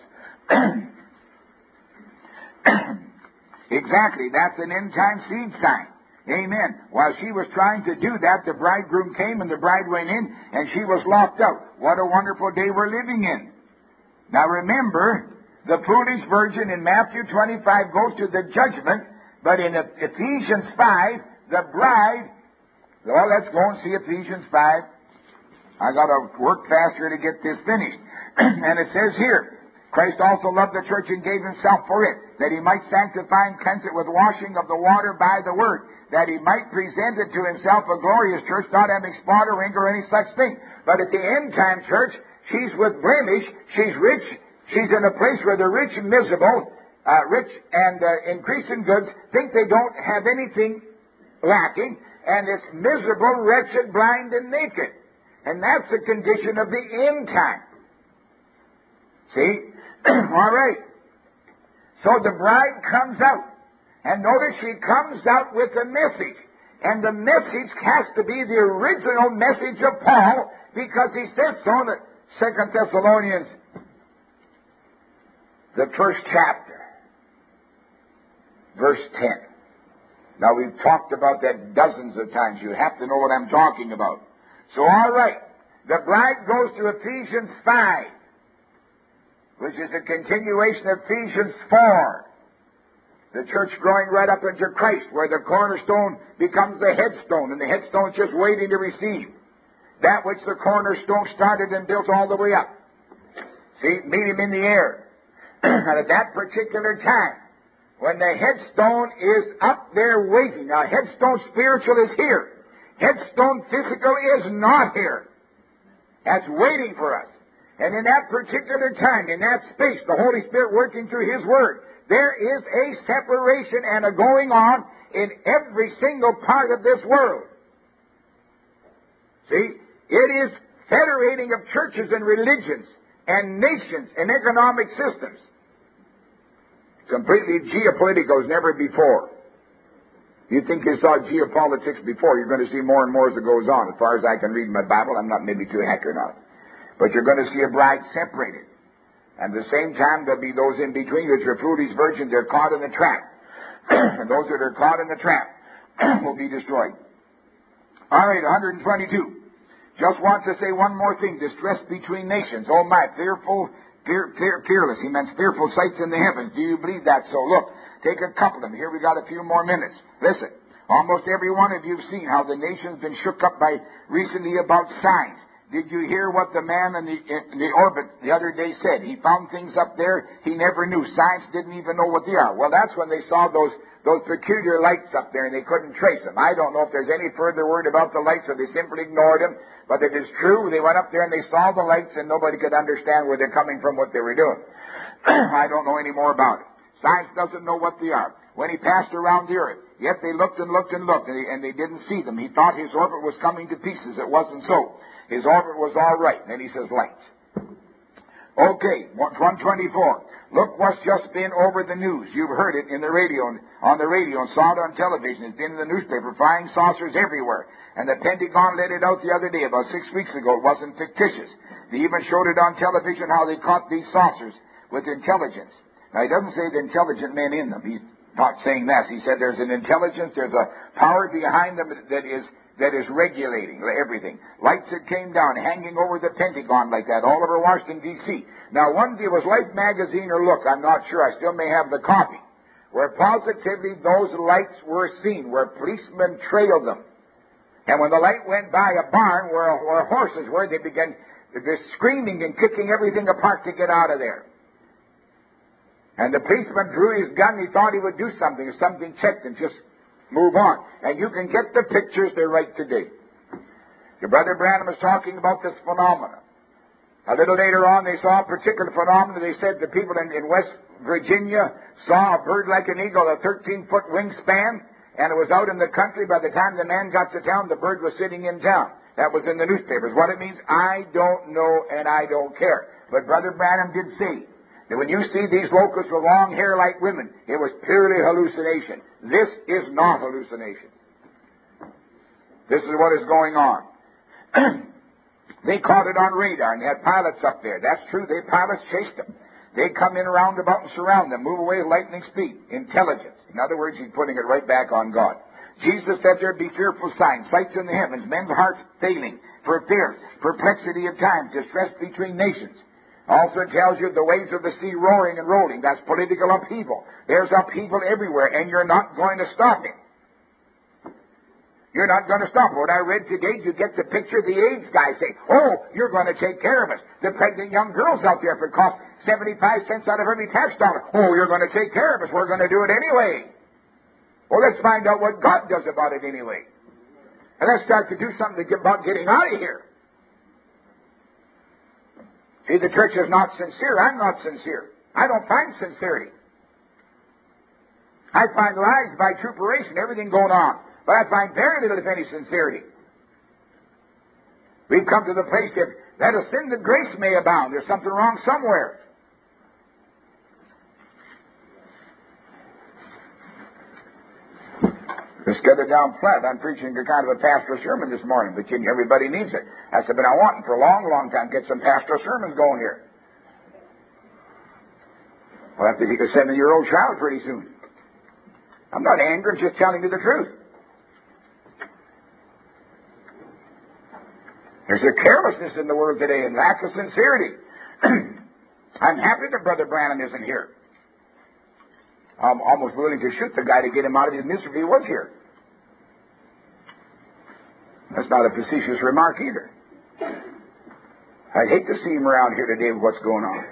Exactly. That's an end-time seed sign. Amen. While she was trying to do that, the bridegroom came and the bride went in and she was locked out. What a wonderful day we're living in. Now remember, The foolish virgin in Matthew 25 goes to the judgment, but in Ephesians 5, the bride... Well, let's go and see Ephesians 5. I got to work faster to get this finished. And it says here, Christ also loved the church and gave himself for it, that he might sanctify and cleanse it with washing of the water by the word, that he might present it to himself a glorious church, not having spot or wrinkle or any such thing. But at the end time church, she's with blemish, she's rich, she's in a place where the rich and miserable, rich and increased in goods, think they don't have anything lacking, and it's miserable, wretched, blind, and naked. And that's the condition of the end time. See? All right. So the bride comes out. And notice she comes out with a message. And the message has to be the original message of Paul, because he says so in 2 Thessalonians, the first chapter, verse 10. Now, we've talked about that dozens of times. You have to know what I'm talking about. So, all right. The bride goes to Ephesians 5, which is a continuation of Ephesians 4. The church growing right up into Christ, where the cornerstone becomes the headstone, and the headstone's just waiting to receive that which the cornerstone started and built all the way up. See, meet him in the air. And at that particular time, when the headstone is up there waiting, now headstone spiritual is here. Headstone physical is not here. That's waiting for us. And in that particular time, in that space, the Holy Spirit working through His Word, there is a separation and a going on in every single part of this world. See, it is federating of churches and religions and nations and economic systems. Completely geopolitical as never before. You think you saw geopolitics before, you're going to see more and more as it goes on. As far as I can read in my Bible, I'm not maybe too accurate on it. But you're going to see a bride separated. And at the same time, there'll be those in between, which are foolish virgins. They're caught in the trap. And those that are caught in the trap will be destroyed. All right, 122. Just want to say one more thing. Distress between nations. Oh my, fearless. He meant fearful sights in the heavens. Do you believe that? So look, take a couple of them. Here we got a few more minutes. Listen, almost every one of you have seen how the nation's been shook up by recently about signs. Did you hear what the man in the orbit the other day said? He found things up there he never knew. Science didn't even know what they are. Well, that's when they saw those peculiar lights up there and they couldn't trace them. I don't know if there's any further word about the lights or they simply ignored them. But it is true. They went up there and they saw the lights and nobody could understand where they're coming from, what they were doing. I don't know any more about it. Science doesn't know what they are. When he passed around the earth, yet they looked and looked and looked and they didn't see them. He thought his orbit was coming to pieces. It wasn't so. His orbit was all right. And then he says lights. Okay, 124. Look what's just been over the news. You've heard it in the radio, on the radio, and saw it on television. It's been in the newspaper. Flying saucers everywhere. And the Pentagon let it out the other day, about 6 weeks ago. It wasn't fictitious. They even showed it on television how they caught these saucers with intelligence. Now, he doesn't say the intelligent men in them. He's not saying that. He said there's an intelligence, there's a power behind them that is regulating everything. Lights that came down, hanging over the Pentagon like that, all over Washington, D.C. Now, one day it was Life magazine, or look, I'm not sure, I still may have the copy, where positively those lights were seen, where policemen trailed them. And when the light went by a barn where horses were, they began screaming and kicking everything apart to get out of there. And the policeman drew his gun, he thought he would do something, or something checked and just move on. And you can get the pictures, they're right today. Your brother Branham is talking about this phenomenon. A little later on, they saw a particular phenomenon. They said the people in West Virginia saw a bird like an eagle, a 13-foot wingspan, and it was out in the country. By the time the man got to town, the bird was sitting in town. That was in the newspapers. What it means, I don't know and I don't care. But Brother Branham did say that when you see these locusts with long hair like women, it was purely hallucination. This is not hallucination. This is what is going on. They caught it on radar and had pilots up there. That's true. Pilots chased them. They come in roundabout and surround them, move away at lightning speed. Intelligence. In other words, he's putting it right back on God. Jesus said there'd be fearful signs, sights in the heavens, men's hearts failing, for fear, perplexity of times, distress between nations. Also it tells you the waves of the sea roaring and rolling. That's political upheaval. There's upheaval everywhere, and you're not going to stop it. You're not going to stop. What I read today, you get the picture of the AIDS guy saying, oh, you're going to take care of us. The pregnant young girls out there, if it costs 75 cents out of every tax dollar, oh, you're going to take care of us. We're going to do it anyway. Well, let's find out what God does about it anyway. And let's start to do something about getting out of here. See, the church is not sincere. I'm not sincere. I don't find sincerity. I find lies, vituperation, everything going on. But I find very little, if any, sincerity. We've come to the place that let us sin that grace may abound. There's something wrong somewhere. Just get it down flat. I'm preaching a kind of a pastoral sermon this morning, but everybody needs it. I said, but I want it for a long, long time. Get some pastoral sermons going here. We'll have to take a 7-year-old child pretty soon. I'm not angry, I'm just telling you the truth. There's a carelessness in the world today and lack of sincerity. I'm happy that Brother Branham isn't here. I'm almost willing to shoot the guy to get him out of his misery if he was here. That's not a facetious remark either. I'd hate to see him around here today with what's going on.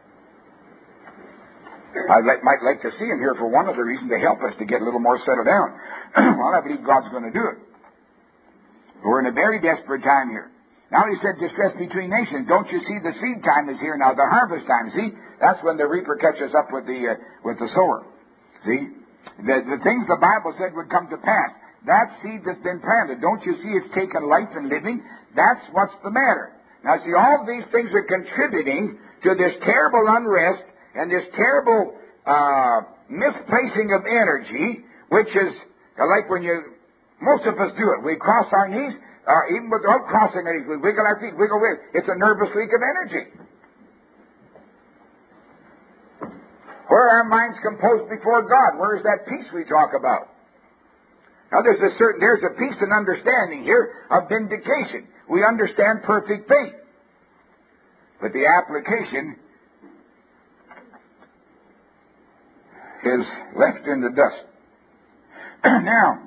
I might like to see him here for one other reason, to help us to get a little more settled down. Well, I believe God's going to do it. We're in a very desperate time here. Now he said distress between nations. Don't you see the seed time is here now, the harvest time. See? That's when the reaper catches up with the sower. See? The things the Bible said would come to pass. That seed that's been planted. Don't you see it's taken life and living? That's what's the matter. Now see, all these things are contributing to this terrible unrest and this terrible misplacing of energy, which is like when most of us do it. We cross our knees. Even without crossing anything, we wiggle our feet, wiggle with. It's a nervous leak of energy. Where are our minds composed before God? Where is that peace we talk about? Now there's a peace and understanding here of vindication. We understand perfect faith. But the application is left in the dust. Now,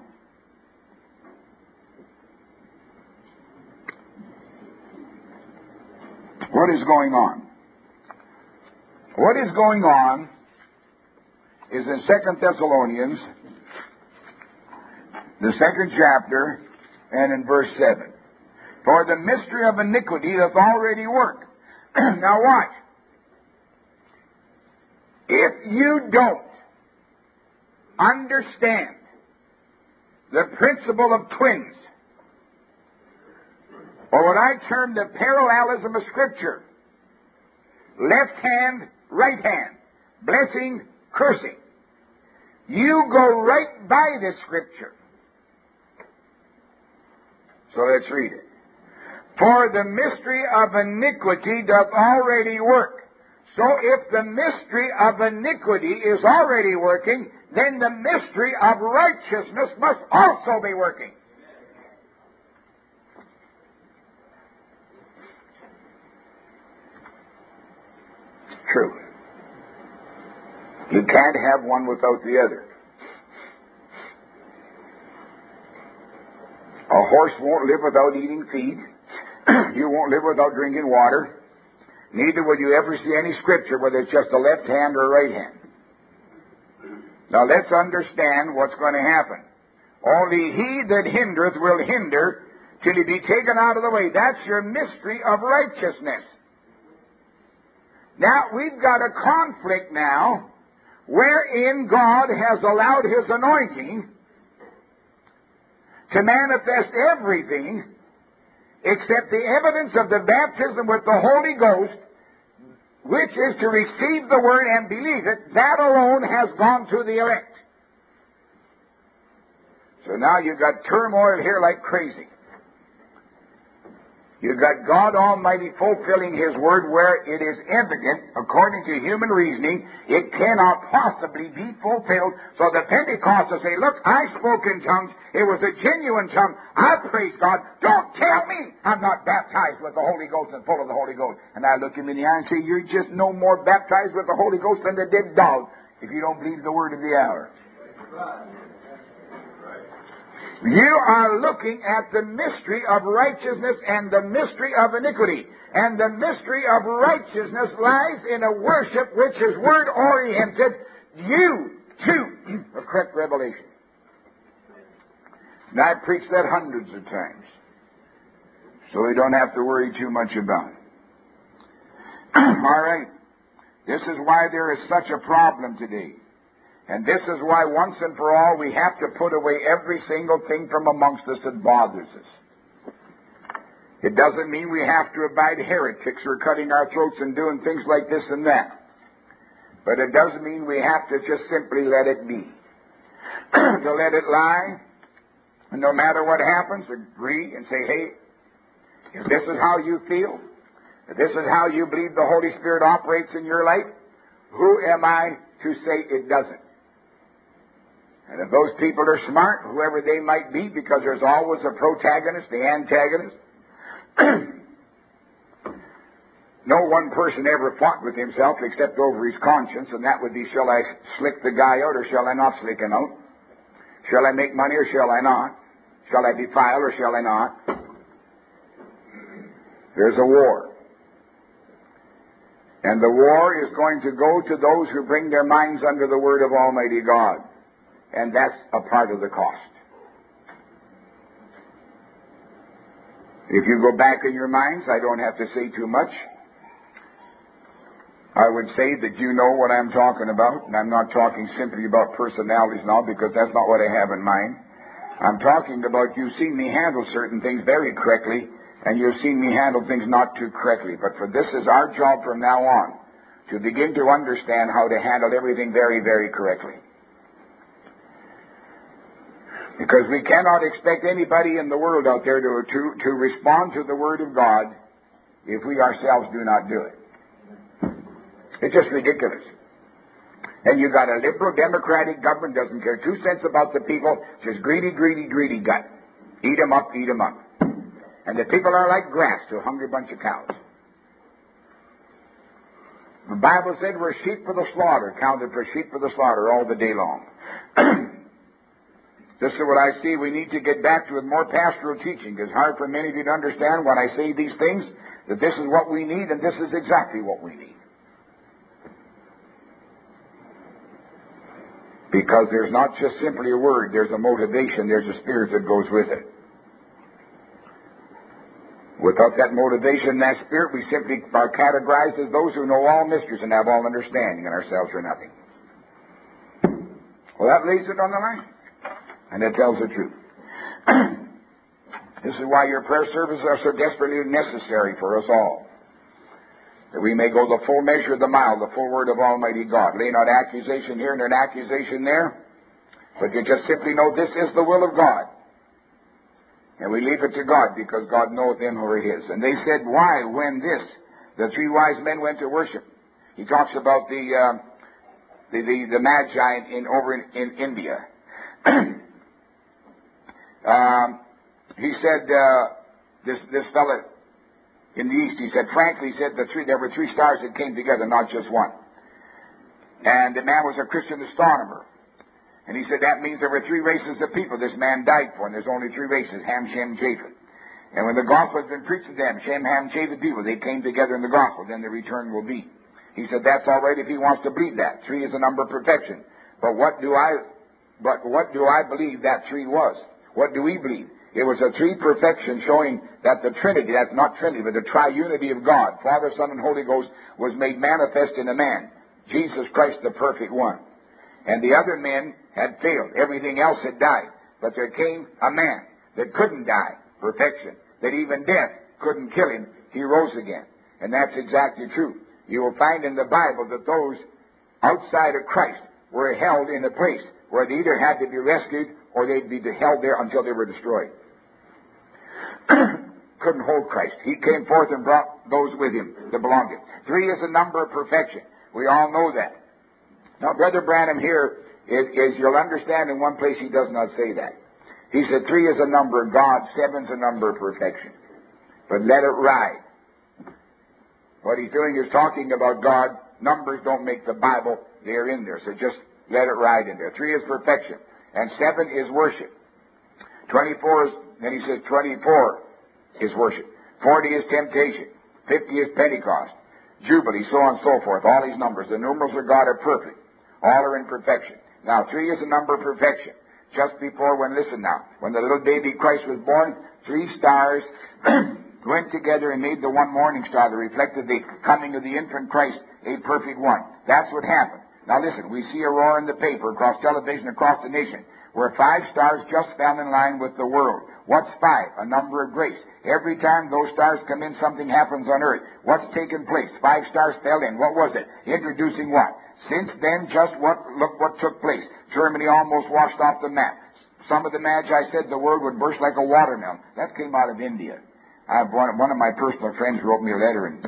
what is going on? What is going on is in 2 Thessalonians, the 2nd chapter, and in verse 7. For the mystery of iniquity doth already work. Now watch. If you don't understand the principle of twins, or what I term the parallelism of Scripture, left hand, right hand, blessing, cursing, you go right by this Scripture. So let's read it. For the mystery of iniquity doth already work. So if the mystery of iniquity is already working, then the mystery of righteousness must also be working. True. You can't have one without the other. A horse won't live without eating feed. You won't live without drinking water. Neither will you ever see any scripture whether it's just a left hand or a right hand. Now let's understand what's going to happen. Only he that hindereth will hinder till he be taken out of the way. That's your mystery of righteousness. Now, we've got a conflict now wherein God has allowed His anointing to manifest everything except the evidence of the baptism with the Holy Ghost, which is to receive the Word and believe it. That alone has gone to the elect. So now you've got turmoil here like crazy. You've got God Almighty fulfilling His Word where it is evident, according to human reasoning, it cannot possibly be fulfilled. So the Pentecostals say, look, I spoke in tongues. It was a genuine tongue. I praise God. Don't tell me I'm not baptized with the Holy Ghost and full of the Holy Ghost. And I look him in the eye and say, you're just no more baptized with the Holy Ghost than the dead dog if you don't believe the word of the hour. You are looking at the mystery of righteousness and the mystery of iniquity. And the mystery of righteousness lies in a worship which is word-oriented. You, too, a correct revelation. And I've preached that hundreds of times. So we don't have to worry too much about it. All right. This is why there is such a problem today. And this is why once and for all we have to put away every single thing from amongst us that bothers us. It doesn't mean we have to abide heretics or cutting our throats and doing things like this and that. But it does mean we have to just simply let it be. To let it lie, and no matter what happens, agree and say, hey, if this is how you feel, if this is how you believe the Holy Spirit operates in your life, who am I to say it doesn't? And if those people are smart, whoever they might be, because there's always a protagonist, the antagonist. No one person ever fought with himself except over his conscience, and that would be, shall I slick the guy out or shall I not slick him out? Shall I make money or shall I not? Shall I defile or shall I not? There's a war. And the war is going to go to those who bring their minds under the Word of Almighty God. And that's a part of the cost. If you go back in your minds, I don't have to say too much. I would say that you know what I'm talking about, and I'm not talking simply about personalities now, because that's not what I have in mind. I'm talking about you've seen me handle certain things very correctly, and you've seen me handle things not too correctly. But for this is our job from now on, to begin to understand how to handle everything very, very correctly. Because we cannot expect anybody in the world out there to respond to the Word of God if we ourselves do not do it. It's just ridiculous. And you've got a liberal democratic government, doesn't care 2 cents about the people, just greedy, greedy, greedy gut. Eat them up, eat them up. And the people are like grass to a hungry bunch of cows. The Bible said we're sheep for the slaughter, counted for sheep for the slaughter all the day long. This is what I see we need to get back to with more pastoral teaching. It's hard for many of you to understand when I say these things, that this is what we need and this is exactly what we need. Because there's not just simply a word, there's a motivation, there's a spirit that goes with it. Without that motivation and that spirit, we simply are categorized as those who know all mysteries and have all understanding, and ourselves are nothing. Well, that lays it on the line. And it tells the truth. This is why your prayer services are so desperately necessary for us all. That we may go the full measure of the mile, the full word of Almighty God. Lay not accusation here and an accusation there, but you just simply know this is the will of God. And we leave it to God because God knoweth them who are His. And they said, why, when the 3 wise men went to worship? He talks about the Magi over in India. He said, this fellow in the East, he said, frankly, he said there were 3 stars that came together, not just one. And the man was a Christian astronomer. And he said that means there were 3 races of people this man died for, and there's only 3 races, Ham, Shem, Japheth. And when the gospel has been preached to them, Shem, Ham, Japheth people, they came together in the gospel, then the return will be. He said that's all right if he wants to believe that. 3 is a number of perfection. But what do I believe that 3 was? What do we believe? It was a 3 perfection showing that the Trinity, that's not Trinity, but the triunity of God, Father, Son, and Holy Ghost, was made manifest in a man, Jesus Christ, the perfect one. And the other men had failed. Everything else had died. But there came a man that couldn't die, perfection, that even death couldn't kill him. He rose again. And that's exactly true. You will find in the Bible that those outside of Christ were held in a place where they either had to be rescued or they'd be held there until they were destroyed. couldn't hold Christ. He came forth and brought those with him that belonged to him. 3 is a number of perfection. We all know that. Now, Brother Branham here is you'll understand in one place he does not say that. He said 3 is a number of God, 7 is a number of perfection. But let it ride. What he's doing is talking about God. Numbers don't make the Bible. They're in there. So just let it ride in there. 3 is perfection. And 7 is worship. 24 is, then he says 24 is worship. 40 is temptation. 50 is Pentecost. Jubilee, so on and so forth. All these numbers. The numerals of God are perfect. All are in perfection. Now, 3 is a number of perfection. Just before, when the little baby Christ was born, 3 stars went together and made the one morning star that reflected the coming of the infant Christ, a perfect one. That's what happened. Now listen, we see a roar in the paper, across television, across the nation, where 5 stars just fell in line with the world. What's 5? A number of grace. Every time those stars come in, something happens on earth. What's taken place? 5 stars fell in. What was it? Introducing what? Since then, look what took place. Germany almost washed off the map. Some of the Magi said the world would burst like a watermelon. That came out of India. One of my personal friends wrote me a letter, and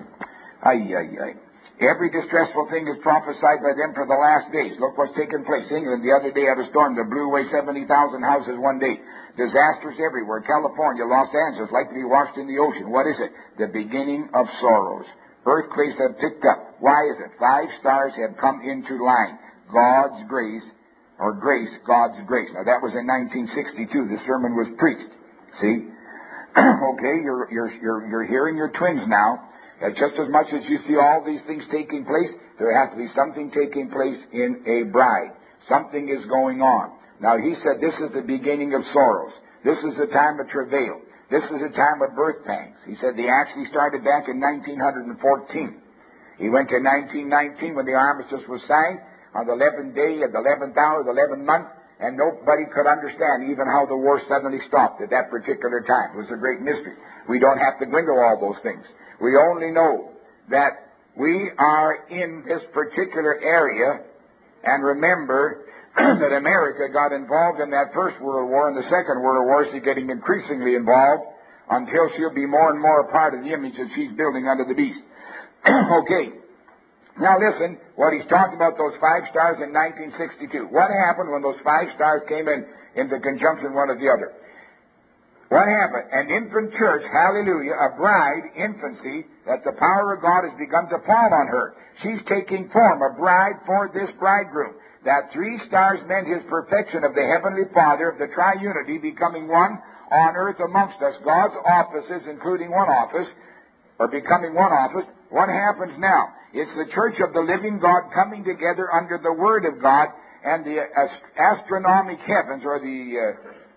every distressful thing is prophesied by them for the last days. Look what's taken place. England the other day had a storm that blew away 70,000 houses one day. Disasters everywhere. California, Los Angeles, like to be washed in the ocean. What is it? The beginning of sorrows. Earthquakes have picked up. Why is it? 5 stars have come into line. God's grace, or grace, God's grace. Now that was in 1962. The sermon was preached. See? Okay, you're hearing your twins now. Just as much as you see all these things taking place, there has to be something taking place in a bride. Something is going on. Now he said this is the beginning of sorrows. This is the time of travail. This is a time of birth pangs. He said they actually started back in 1914. He went to 1919 when the armistice was signed on the 11th day of the 11th hour, the 11th month, and nobody could understand even how the war suddenly stopped at that particular time. It was a great mystery. We don't have to go into all those things. We only know that we are in this particular area, and remember that America got involved in that First World War, and the Second World War she's getting increasingly involved until she'll be more and more a part of the image that she's building under the beast. Okay. Now listen, what he's talking about, those 5 stars in 1962. What happened when those 5 stars came into conjunction one with the other? What happened? An infant church, hallelujah, a bride, infancy, that the power of God has begun to fall on her. She's taking form, a bride for this bridegroom. That 3 stars meant his perfection of the Heavenly Father, of the triunity, becoming one on earth amongst us. God's offices, including one office, or becoming one office. What happens now? It's the church of the living God coming together under the Word of God, and the astronomic heavens, or the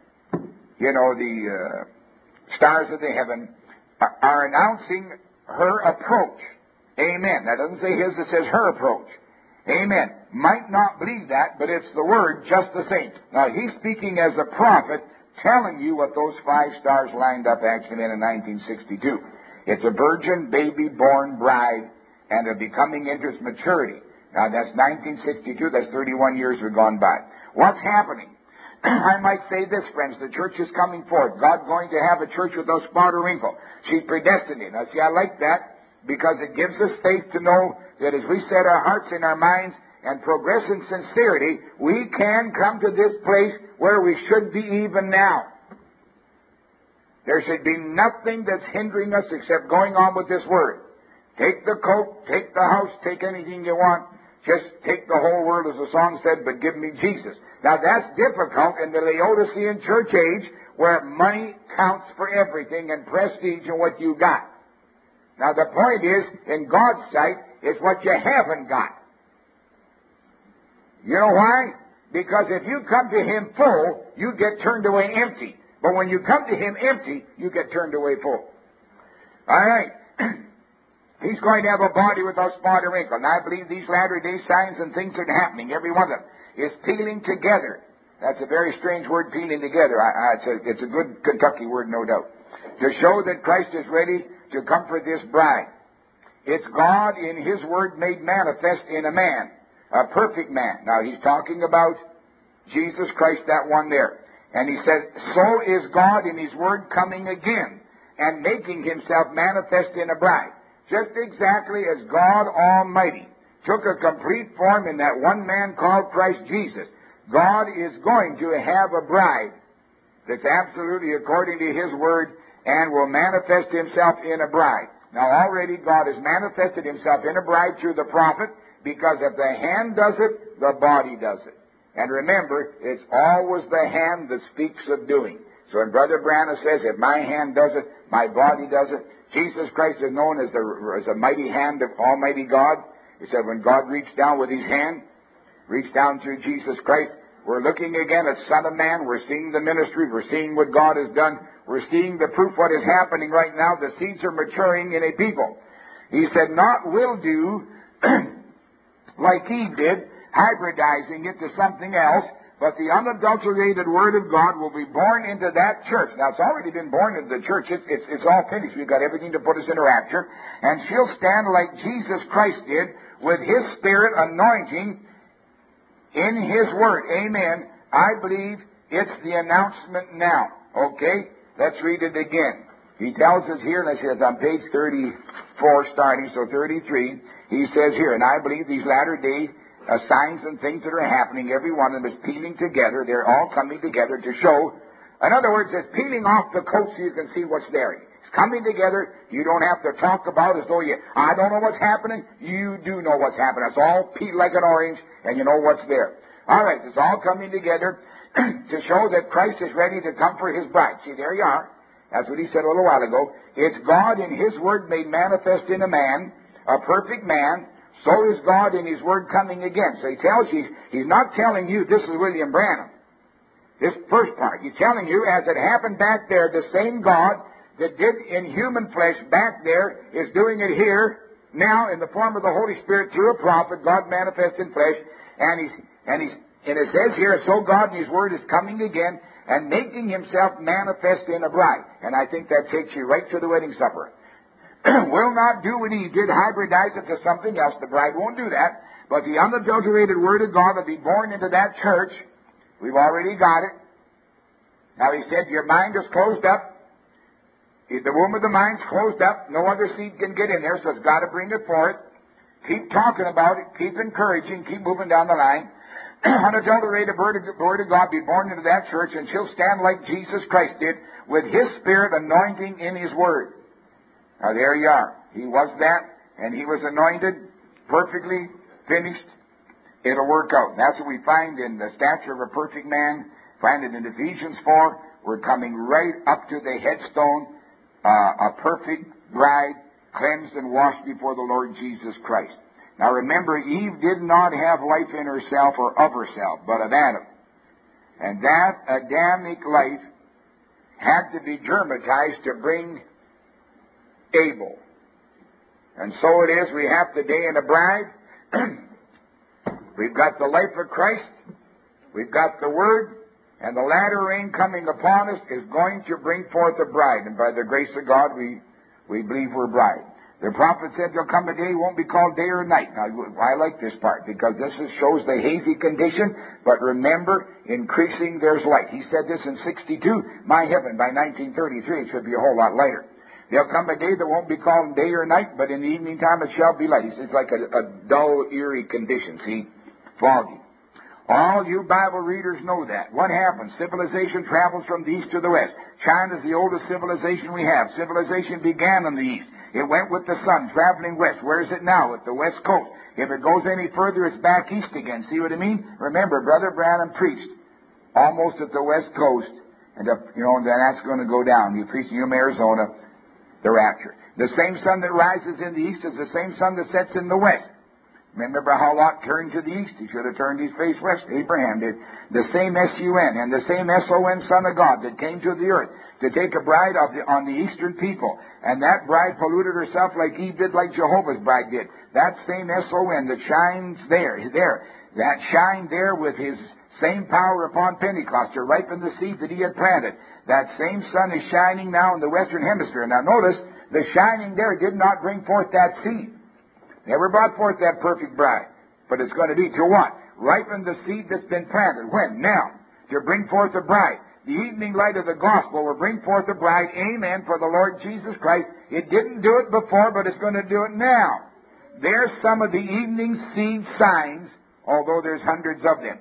stars of the heaven, are announcing her approach. Amen. That doesn't say his, it says her approach. Amen. Might not believe that, but it's the Word just the same. Now, he's speaking as a prophet, telling you what those 5 stars lined up actually in 1962. It's a virgin, baby-born bride, and a becoming into its maturity. Now, that's 1962. That's 31 years have gone by. What's happening? I might say this, friends. The church is coming forth. God's going to have a church without spot or wrinkle. She's predestined it. Now, see, I like that because it gives us faith to know that as we set our hearts and our minds and progress in sincerity, we can come to this place where we should be even now. There should be nothing that's hindering us except going on with this Word. Take the coat, take the house, take anything you want. Just take the whole world, as the song said, but give me Jesus. Now, that's difficult in the Laodicean church age where money counts for everything and prestige and what you got. Now, the point is, in God's sight, it's what you haven't got. You know why? Because if you come to Him full, you get turned away empty. But when you come to Him empty, you get turned away full. All right. He's going to have a body without spot or wrinkle. And I believe these latter-day signs and things are happening. Every one of them is peeling together. That's a very strange word, peeling together. It's a good Kentucky word, no doubt. To show that Christ is ready to comfort this bride. It's God in His Word made manifest in a man, a perfect man. Now, he's talking about Jesus Christ, that one there. And he said, so is God in His Word coming again. and making himself manifest in a bride. Just exactly as God Almighty took a complete form in that one man called Christ Jesus, God is going to have a bride that's absolutely according to His Word and will manifest Himself in a bride. Now already God has manifested Himself in a bride through the prophet, because if the hand does it, the body does it. And remember, it's always the hand that speaks of doing. So when Brother Branham says, if my hand does it, my body does it, Jesus Christ is known as the mighty hand of Almighty God. He said when God reached down with His hand, reached down through Jesus Christ, we're looking again at Son of Man. We're seeing the ministry. We're seeing what God has done. We're seeing the proof what is happening right now. The seeds are maturing in a people. He said, not will do like Eve did, hybridizing it to something else, but the unadulterated Word of God will be born into that church. Now, it's already been born into the church. It's all finished. We've got everything to put us in a rapture. And she'll stand like Jesus Christ did, with His Spirit anointing in His Word. Amen. I believe it's the announcement now. Okay? Let's read it again. He tells us here, and I said it's on page 34 starting, so 33. He says here, and I believe these latter day signs and things that are happening, every one of them is peeling together. They're all coming together to show. In other words, it's peeling off the coat so you can see what's there. It's coming together. You don't have to talk about as though I don't know what's happening. You do know what's happening. It's all peeled like an orange, and you know what's there. All right, it's all coming together to show that Christ is ready to come for His bride. See, there you are. That's what he said a little while ago. It's God in His Word made manifest in a man, a perfect man. So is God in His Word coming again. So He tells you, He's not telling you this is William Branham. This first part. He's telling you, as it happened back there, the same God that did in human flesh back there is doing it here, now in the form of the Holy Spirit through a prophet, God manifest in flesh. And it says here, so God in His Word is coming again and making Himself manifest in a bride. And I think that takes you right to the wedding supper. Will not do what Eve did, hybridize it to something else. The bride won't do that. But the unadulterated Word of God will be born into that church. We've already got it. Now He said, your mind is closed up. The womb of the mind's closed up. No other seed can get in there, so it's got to bring it forth. Keep talking about it. Keep encouraging. Keep moving down the line. Unadulterated Word of God be born into that church, and she'll stand like Jesus Christ did, with His Spirit anointing in His Word. Now, there you are. He was that, and He was anointed, perfectly finished. It'll work out. That's what we find in the stature of a perfect man. Find it in Ephesians 4. We're coming right up to the headstone, a perfect bride, cleansed and washed before the Lord Jesus Christ. Now, remember, Eve did not have life in herself or of herself, but of Adam. And that Adamic life had to be germatized to bring Abel. And so it is we have today in a bride. We've got the life of Christ. We've got the Word. And the latter rain coming upon us is going to bring forth a bride. And by the grace of God, we believe we're bride. The prophet said there'll come a day, it won't be called day or night. Now, I like this part because this shows the hazy condition. But remember, increasing there's light. He said this in 62. My heaven, by 1933, it should be a whole lot lighter. There'll come a day that won't be called day or night, but in the evening time it shall be light. It's like a dull, eerie condition, see? Foggy. All you Bible readers know that. What happens? Civilization travels from the east to the west. China's the oldest civilization we have. Civilization began in the east. It went with the sun, traveling west. Where is it now? At the west coast. If it goes any further, it's back east again. See what I mean? Remember, Brother Branham preached almost at the west coast. And, then that's going to go down. He preached in Yuma, Arizona, the rapture. The same sun that rises in the east is the same sun that sets in the west. Remember how Lot turned to the east? He should have turned his face west. Abraham did. The same S-U-N and the same S-O-N Son of God that came to the earth to take a bride on the eastern people. And that bride polluted herself like Eve did, like Jehovah's bride did. That same S-O-N that shines there. That shine there with His same power upon Pentecost to ripen the seed that He had planted. That same sun is shining now in the western hemisphere. Now notice, the shining there did not bring forth that seed. Never brought forth that perfect bride. But it's going to be to what? Ripen the seed that's been planted. When? Now. To bring forth a bride. the evening light of the gospel will bring forth a bride, amen, for the Lord Jesus Christ. It didn't do it before, but it's going to do it now. There's some of the evening seed signs, although there's hundreds of them.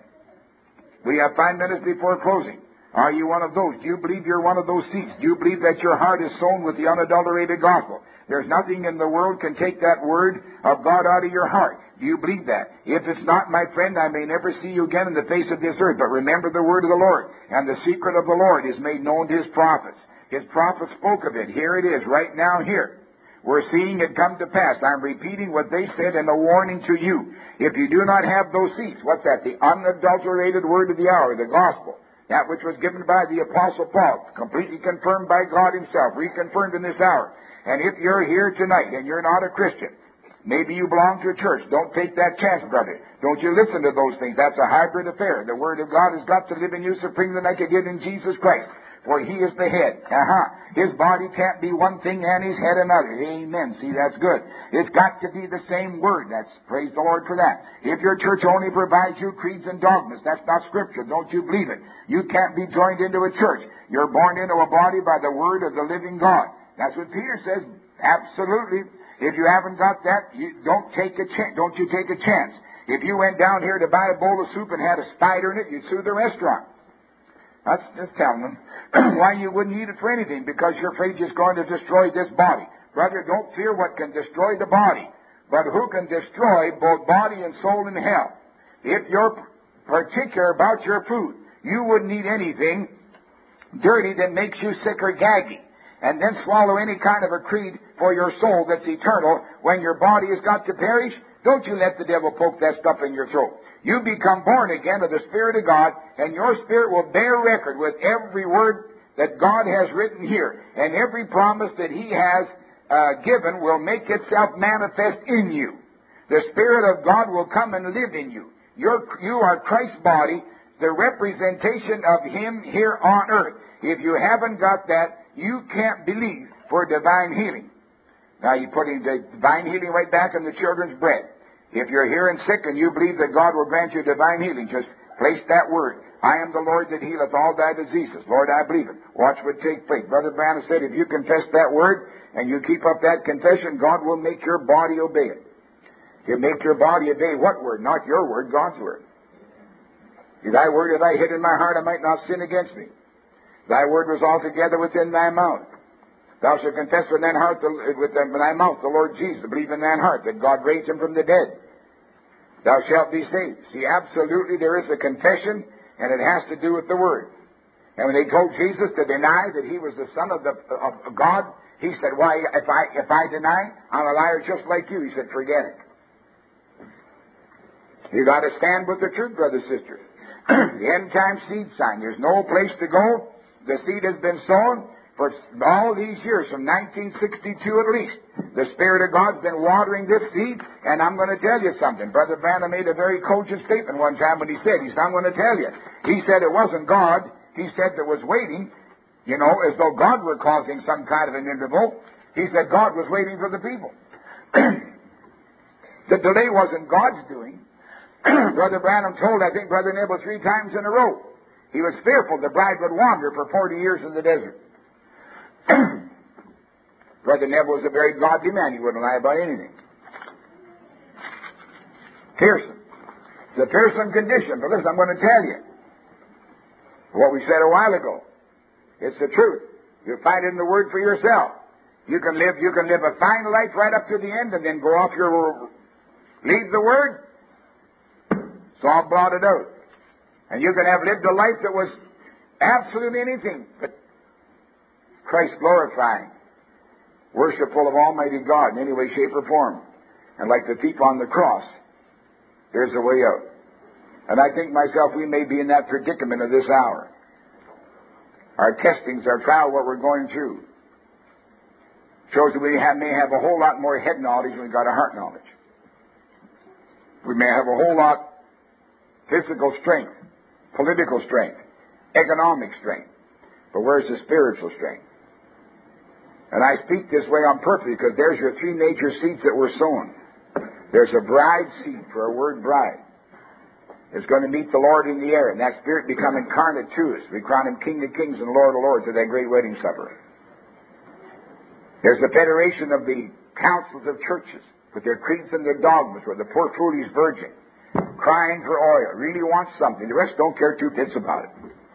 We have 5 minutes before closing. Are you one of those? Do you believe you're one of those seeds? Do you believe that your heart is sown with the unadulterated gospel? There's nothing in the world can take that word of God out of your heart. Do you believe that? If it's not, my friend, I may never see you again in the face of this earth. But remember the word of the Lord. And the secret of the Lord is made known to His prophets. His prophets spoke of it. Here it is, right now here. We're seeing it come to pass. I'm repeating what they said and a warning to you. If you do not have those seeds, what's that? The unadulterated word of the hour, the gospel. That which was given by the Apostle Paul, completely confirmed by God Himself, reconfirmed in this hour. And if you're here tonight and you're not a Christian, maybe you belong to a church, don't take that chance, brother. Don't you listen to those things. That's a hybrid affair. The Word of God has got to live in you supremely like it did in Jesus Christ. For He is the head. His body can't be one thing and His head another. Amen. See, that's good. It's got to be the same Word. That's, praise the Lord for that. If your church only provides you creeds and dogmas, that's not Scripture. Don't you believe it. You can't be joined into a church. You're born into a body by the Word of the living God. That's what Peter says. Absolutely. If you haven't got that, don't you take a chance. If you went down here to buy a bowl of soup and had a spider in it, you'd sue the restaurant. That's just telling them why you wouldn't eat it for anything, because you're afraid it's going to destroy this body. Brother, don't fear what can destroy the body, but who can destroy both body and soul in hell. If you're particular about your food, you wouldn't eat anything dirty that makes you sick or gaggy, and then swallow any kind of a creed for your soul that's eternal when your body has got to perish. Don't you let the devil poke that stuff in your throat. You become born again of the Spirit of God, and your spirit will bear record with every word that God has written here. And every promise that He has given will make itself manifest in you. The Spirit of God will come and live in you. You are Christ's body, the representation of Him here on earth. If you haven't got that, you can't believe for divine healing. Now, you're putting the divine healing right back in the children's bread. If you're here and sick and you believe that God will grant you divine healing, just place that word. I am the Lord that healeth all thy diseases. Lord, I believe it. Watch what take place. Brother Branham said, if you confess that word and you keep up that confession, God will make your body obey it. He'll make your body obey what word? Not your word, God's word. Thy word have I hid in my heart, I might not sin against me. Thy word was altogether within thy mouth. Thou shalt confess with thy mouth the Lord Jesus, believe in thine heart that God raised Him from the dead. Thou shalt be saved. See, absolutely there is a confession, and it has to do with the Word. And when they told Jesus to deny that He was the Son of God, He said, why, if I deny, I'm a liar just like you. He said, forget it. You got to stand with the truth, brother, sister. The end time seed sign. There's no place to go. The seed has been sown. For all these years, from 1962 at least, the Spirit of God's been watering this seed, and I'm going to tell you something. Brother Branham made a very cogent statement one time when he said, I'm going to tell you. He said it wasn't God. He said that was waiting, as though God were causing some kind of an interval. He said God was waiting for the people. The delay wasn't God's doing. Brother Branham told, I think, Brother Neville 3 times in a row, he was fearful the bride would wander for 40 years in the desert. Brother Neville was a very godly man. He wouldn't lie about anything. Fearsome. It's a fearsome condition. But listen, I'm going to tell you what we said a while ago. It's the truth. You find it in the Word for yourself. You can live a fine life right up to the end and then go off leave the Word. It's all blotted out. And you can have lived a life that was absolutely anything but Christ glorifying, worshipful of Almighty God in any way, shape, or form. And like the thief on the cross, there's a way out. And I think myself we may be in that predicament of this hour. Our testings, our trial, what we're going through, shows that we may have a whole lot more head knowledge than we've got a heart knowledge. We may have a whole lot physical strength, political strength, economic strength. But where's the spiritual strength? And I speak this way on purpose because there's your 3 major seeds that were sown. There's a bride seed for a word bride. is going to meet the Lord in the air, and that Spirit become incarnate to us. We crown Him King of Kings and Lord of Lords at that great wedding supper. There's the federation of the councils of churches with their creeds and their dogmas, where the poor foolish virgin, crying for oil, really wants something. The rest don't care two bits about it.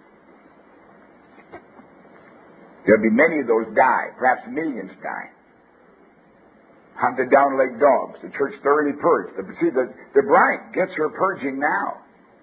There'll be many of those die, perhaps millions die, hunted down like dogs. The church thoroughly purged. See, the bride gets her purging now.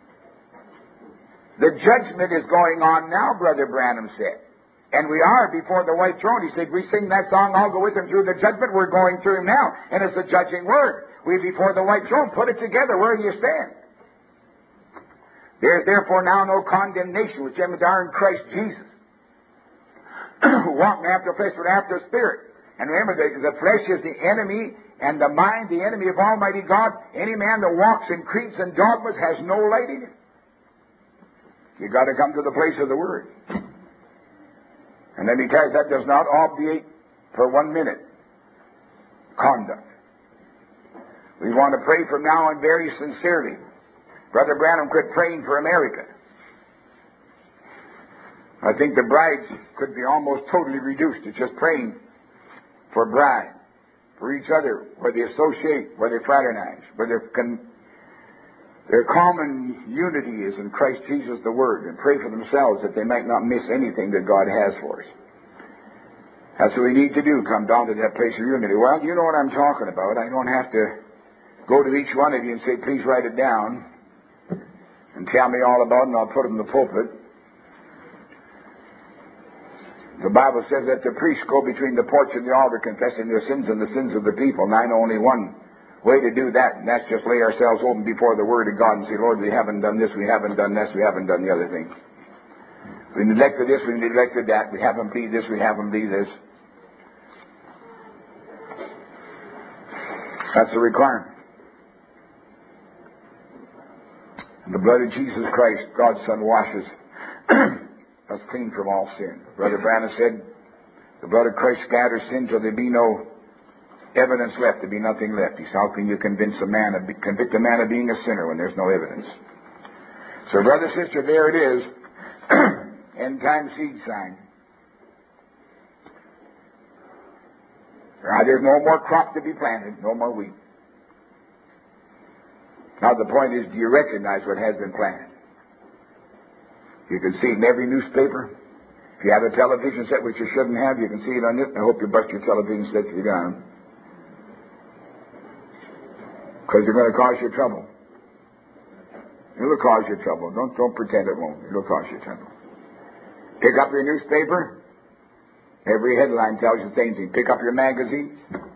The judgment is going on now, Brother Branham said. And we are before the white throne. He said, we sing that song, I'll go with him through the judgment. We're going through him now. And it's a judging word. We're before the white throne. Put it together. Where do you stand? There is therefore now no condemnation which them that are in Christ Jesus, who walk not after the flesh, but after the Spirit. And remember, the flesh is the enemy, and the mind the enemy of Almighty God. Any man that walks in creeds and dogmas has no light in him. You've got to come to the place of the Word. And let me tell you, that does not obviate for 1 minute conduct. We want to pray from now on very sincerely. Brother Branham quit praying for America. I think the brides could be almost totally reduced to just praying for bride, for each other, where they associate, where they fraternize, where their common unity is in Christ Jesus the Word, and pray for themselves that they might not miss anything that God has for us. That's what we need to do, come down to that place of unity. Well, you know what I'm talking about. I don't have to go to each one of you and say, please write it down and tell me all about it, and I'll put it in the pulpit. The Bible says that the priests go between the porch and the altar confessing their sins and the sins of the people, and I know only one way to do that, and that's just lay ourselves open before the Word of God and say, Lord, we haven't done this, we haven't done this, we haven't done the other thing. We neglected this, we neglected that, we haven't believed this, we haven't believed this. That's a requirement. And the blood of Jesus Christ, God's Son, washes us clean from all sin. Brother Branham said, the blood of Christ scatters sin till there be no evidence left, there be nothing left. He said, how can you convict a man of being a sinner when there's no evidence? So, brother, sister, there it is. End time seed sign. There's no more crop to be planted, no more wheat. Now the point is, do you recognize what has been planted? You can see it in every newspaper. If you have a television set, which you shouldn't have, you can see it on it. I hope you bust your television sets if you got them, because they're going to cause you trouble. It'll cause you trouble. Don't pretend it won't. It'll cause you trouble. Pick up your newspaper. Every headline tells you the same thing. Pick up your magazines.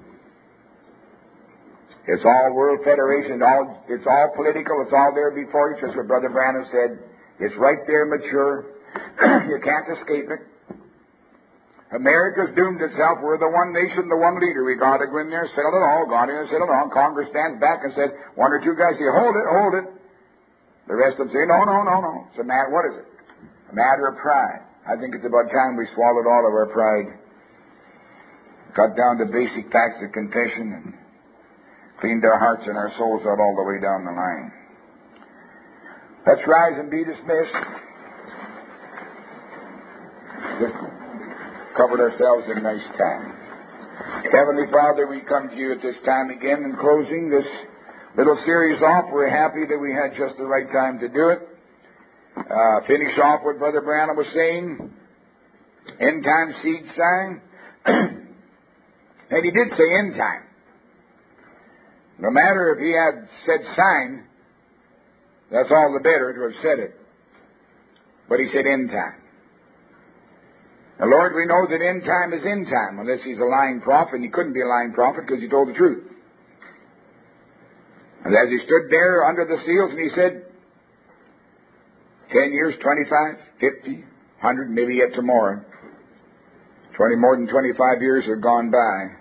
It's all World Federation. It's all political. It's all there before you. Just what Brother Branham said. It's right there, mature. You can't escape it. America's doomed itself. We're the one nation, the one leader. We got to go in there, settle it all. Got in and settle it all. Congress stands back and said, one or two guys say, hold it, hold it. The rest of them say, no. It's a matter, what is it? A matter of pride. I think it's about time we swallowed all of our pride, got down to basic facts of confession, and cleaned our hearts and our souls out all the way down the line. Let's rise and be dismissed. Just covered ourselves in nice time. Heavenly Father, we come to you at this time again in closing this little series off. We're happy that we had just the right time to do it. Finish off what Brother Branham was saying. End time seed sign. And he did say end time. No matter if he had said sign, that's all the better to have said it. But he said end time. Now, Lord, we know that end time is end time, unless he's a lying prophet, and he couldn't be a lying prophet because he told the truth. And as he stood there under the seals, and he said, 10 years, 25, 50, 100, maybe yet tomorrow. More than 25 years have gone by.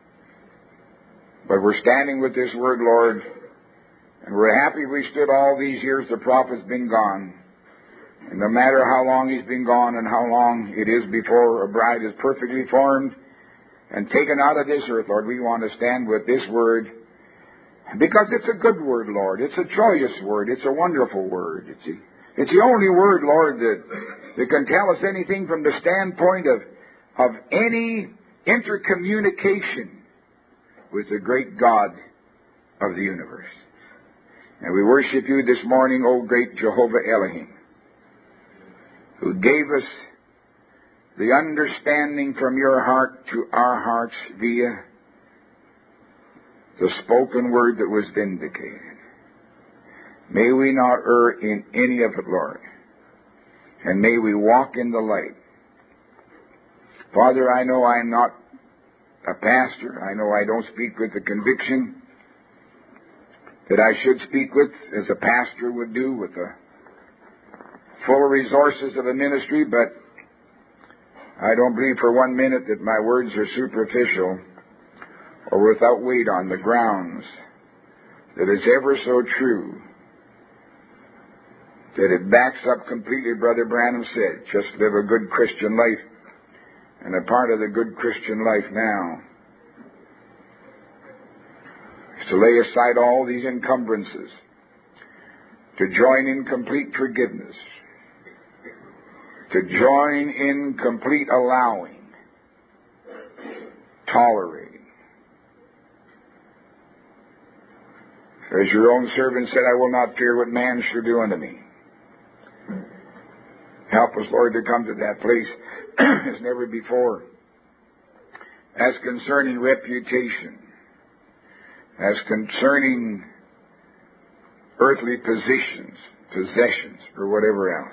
But we're standing with this word, Lord, and we're happy we stood all these years the prophet's been gone. And no matter how long he's been gone and how long it is before a bride is perfectly formed and taken out of this earth, Lord, we want to stand with this word Because it's a good word, Lord. It's a joyous word. It's a wonderful word. It's the only word, Lord, that can tell us anything from the standpoint of any intercommunication with the great God of the universe. And we worship you this morning, O great Jehovah Elohim, who gave us the understanding from your heart to our hearts via the spoken word that was vindicated. May we not err in any of it, Lord, and may we walk in the light. Father, I know I'm not a pastor. I know I don't speak with the conviction that I should speak with, as a pastor would do, with the full resources of a ministry, but I don't believe for 1 minute that my words are superficial or without weight on the grounds that is ever so true, that it backs up completely, Brother Branham said, just live a good Christian life. And a part of the good Christian life now is to lay aside all these encumbrances, to join in complete forgiveness, to join in complete allowing, tolerating. As your own servant said, I will not fear what man shall do unto me. Help us, Lord, to come to that place as never before. As concerning reputation, as concerning earthly possessions, or whatever else.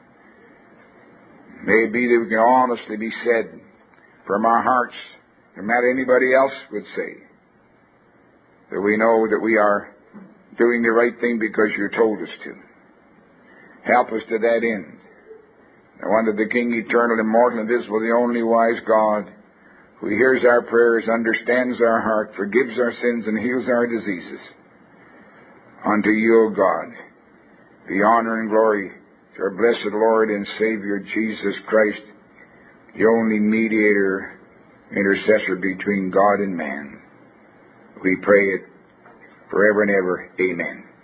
May it be that we can honestly be said from our hearts, no matter anybody else would say, that we know that we are doing the right thing because you told us to. Help us to that end. Now unto the King, eternal, immortal, invisible, the only wise God, who hears our prayers, understands our heart, forgives our sins, and heals our diseases. Unto you, O God, be honor and glory to our blessed Lord and Savior, Jesus Christ, the only mediator, intercessor between God and man. We pray it forever and ever. Amen.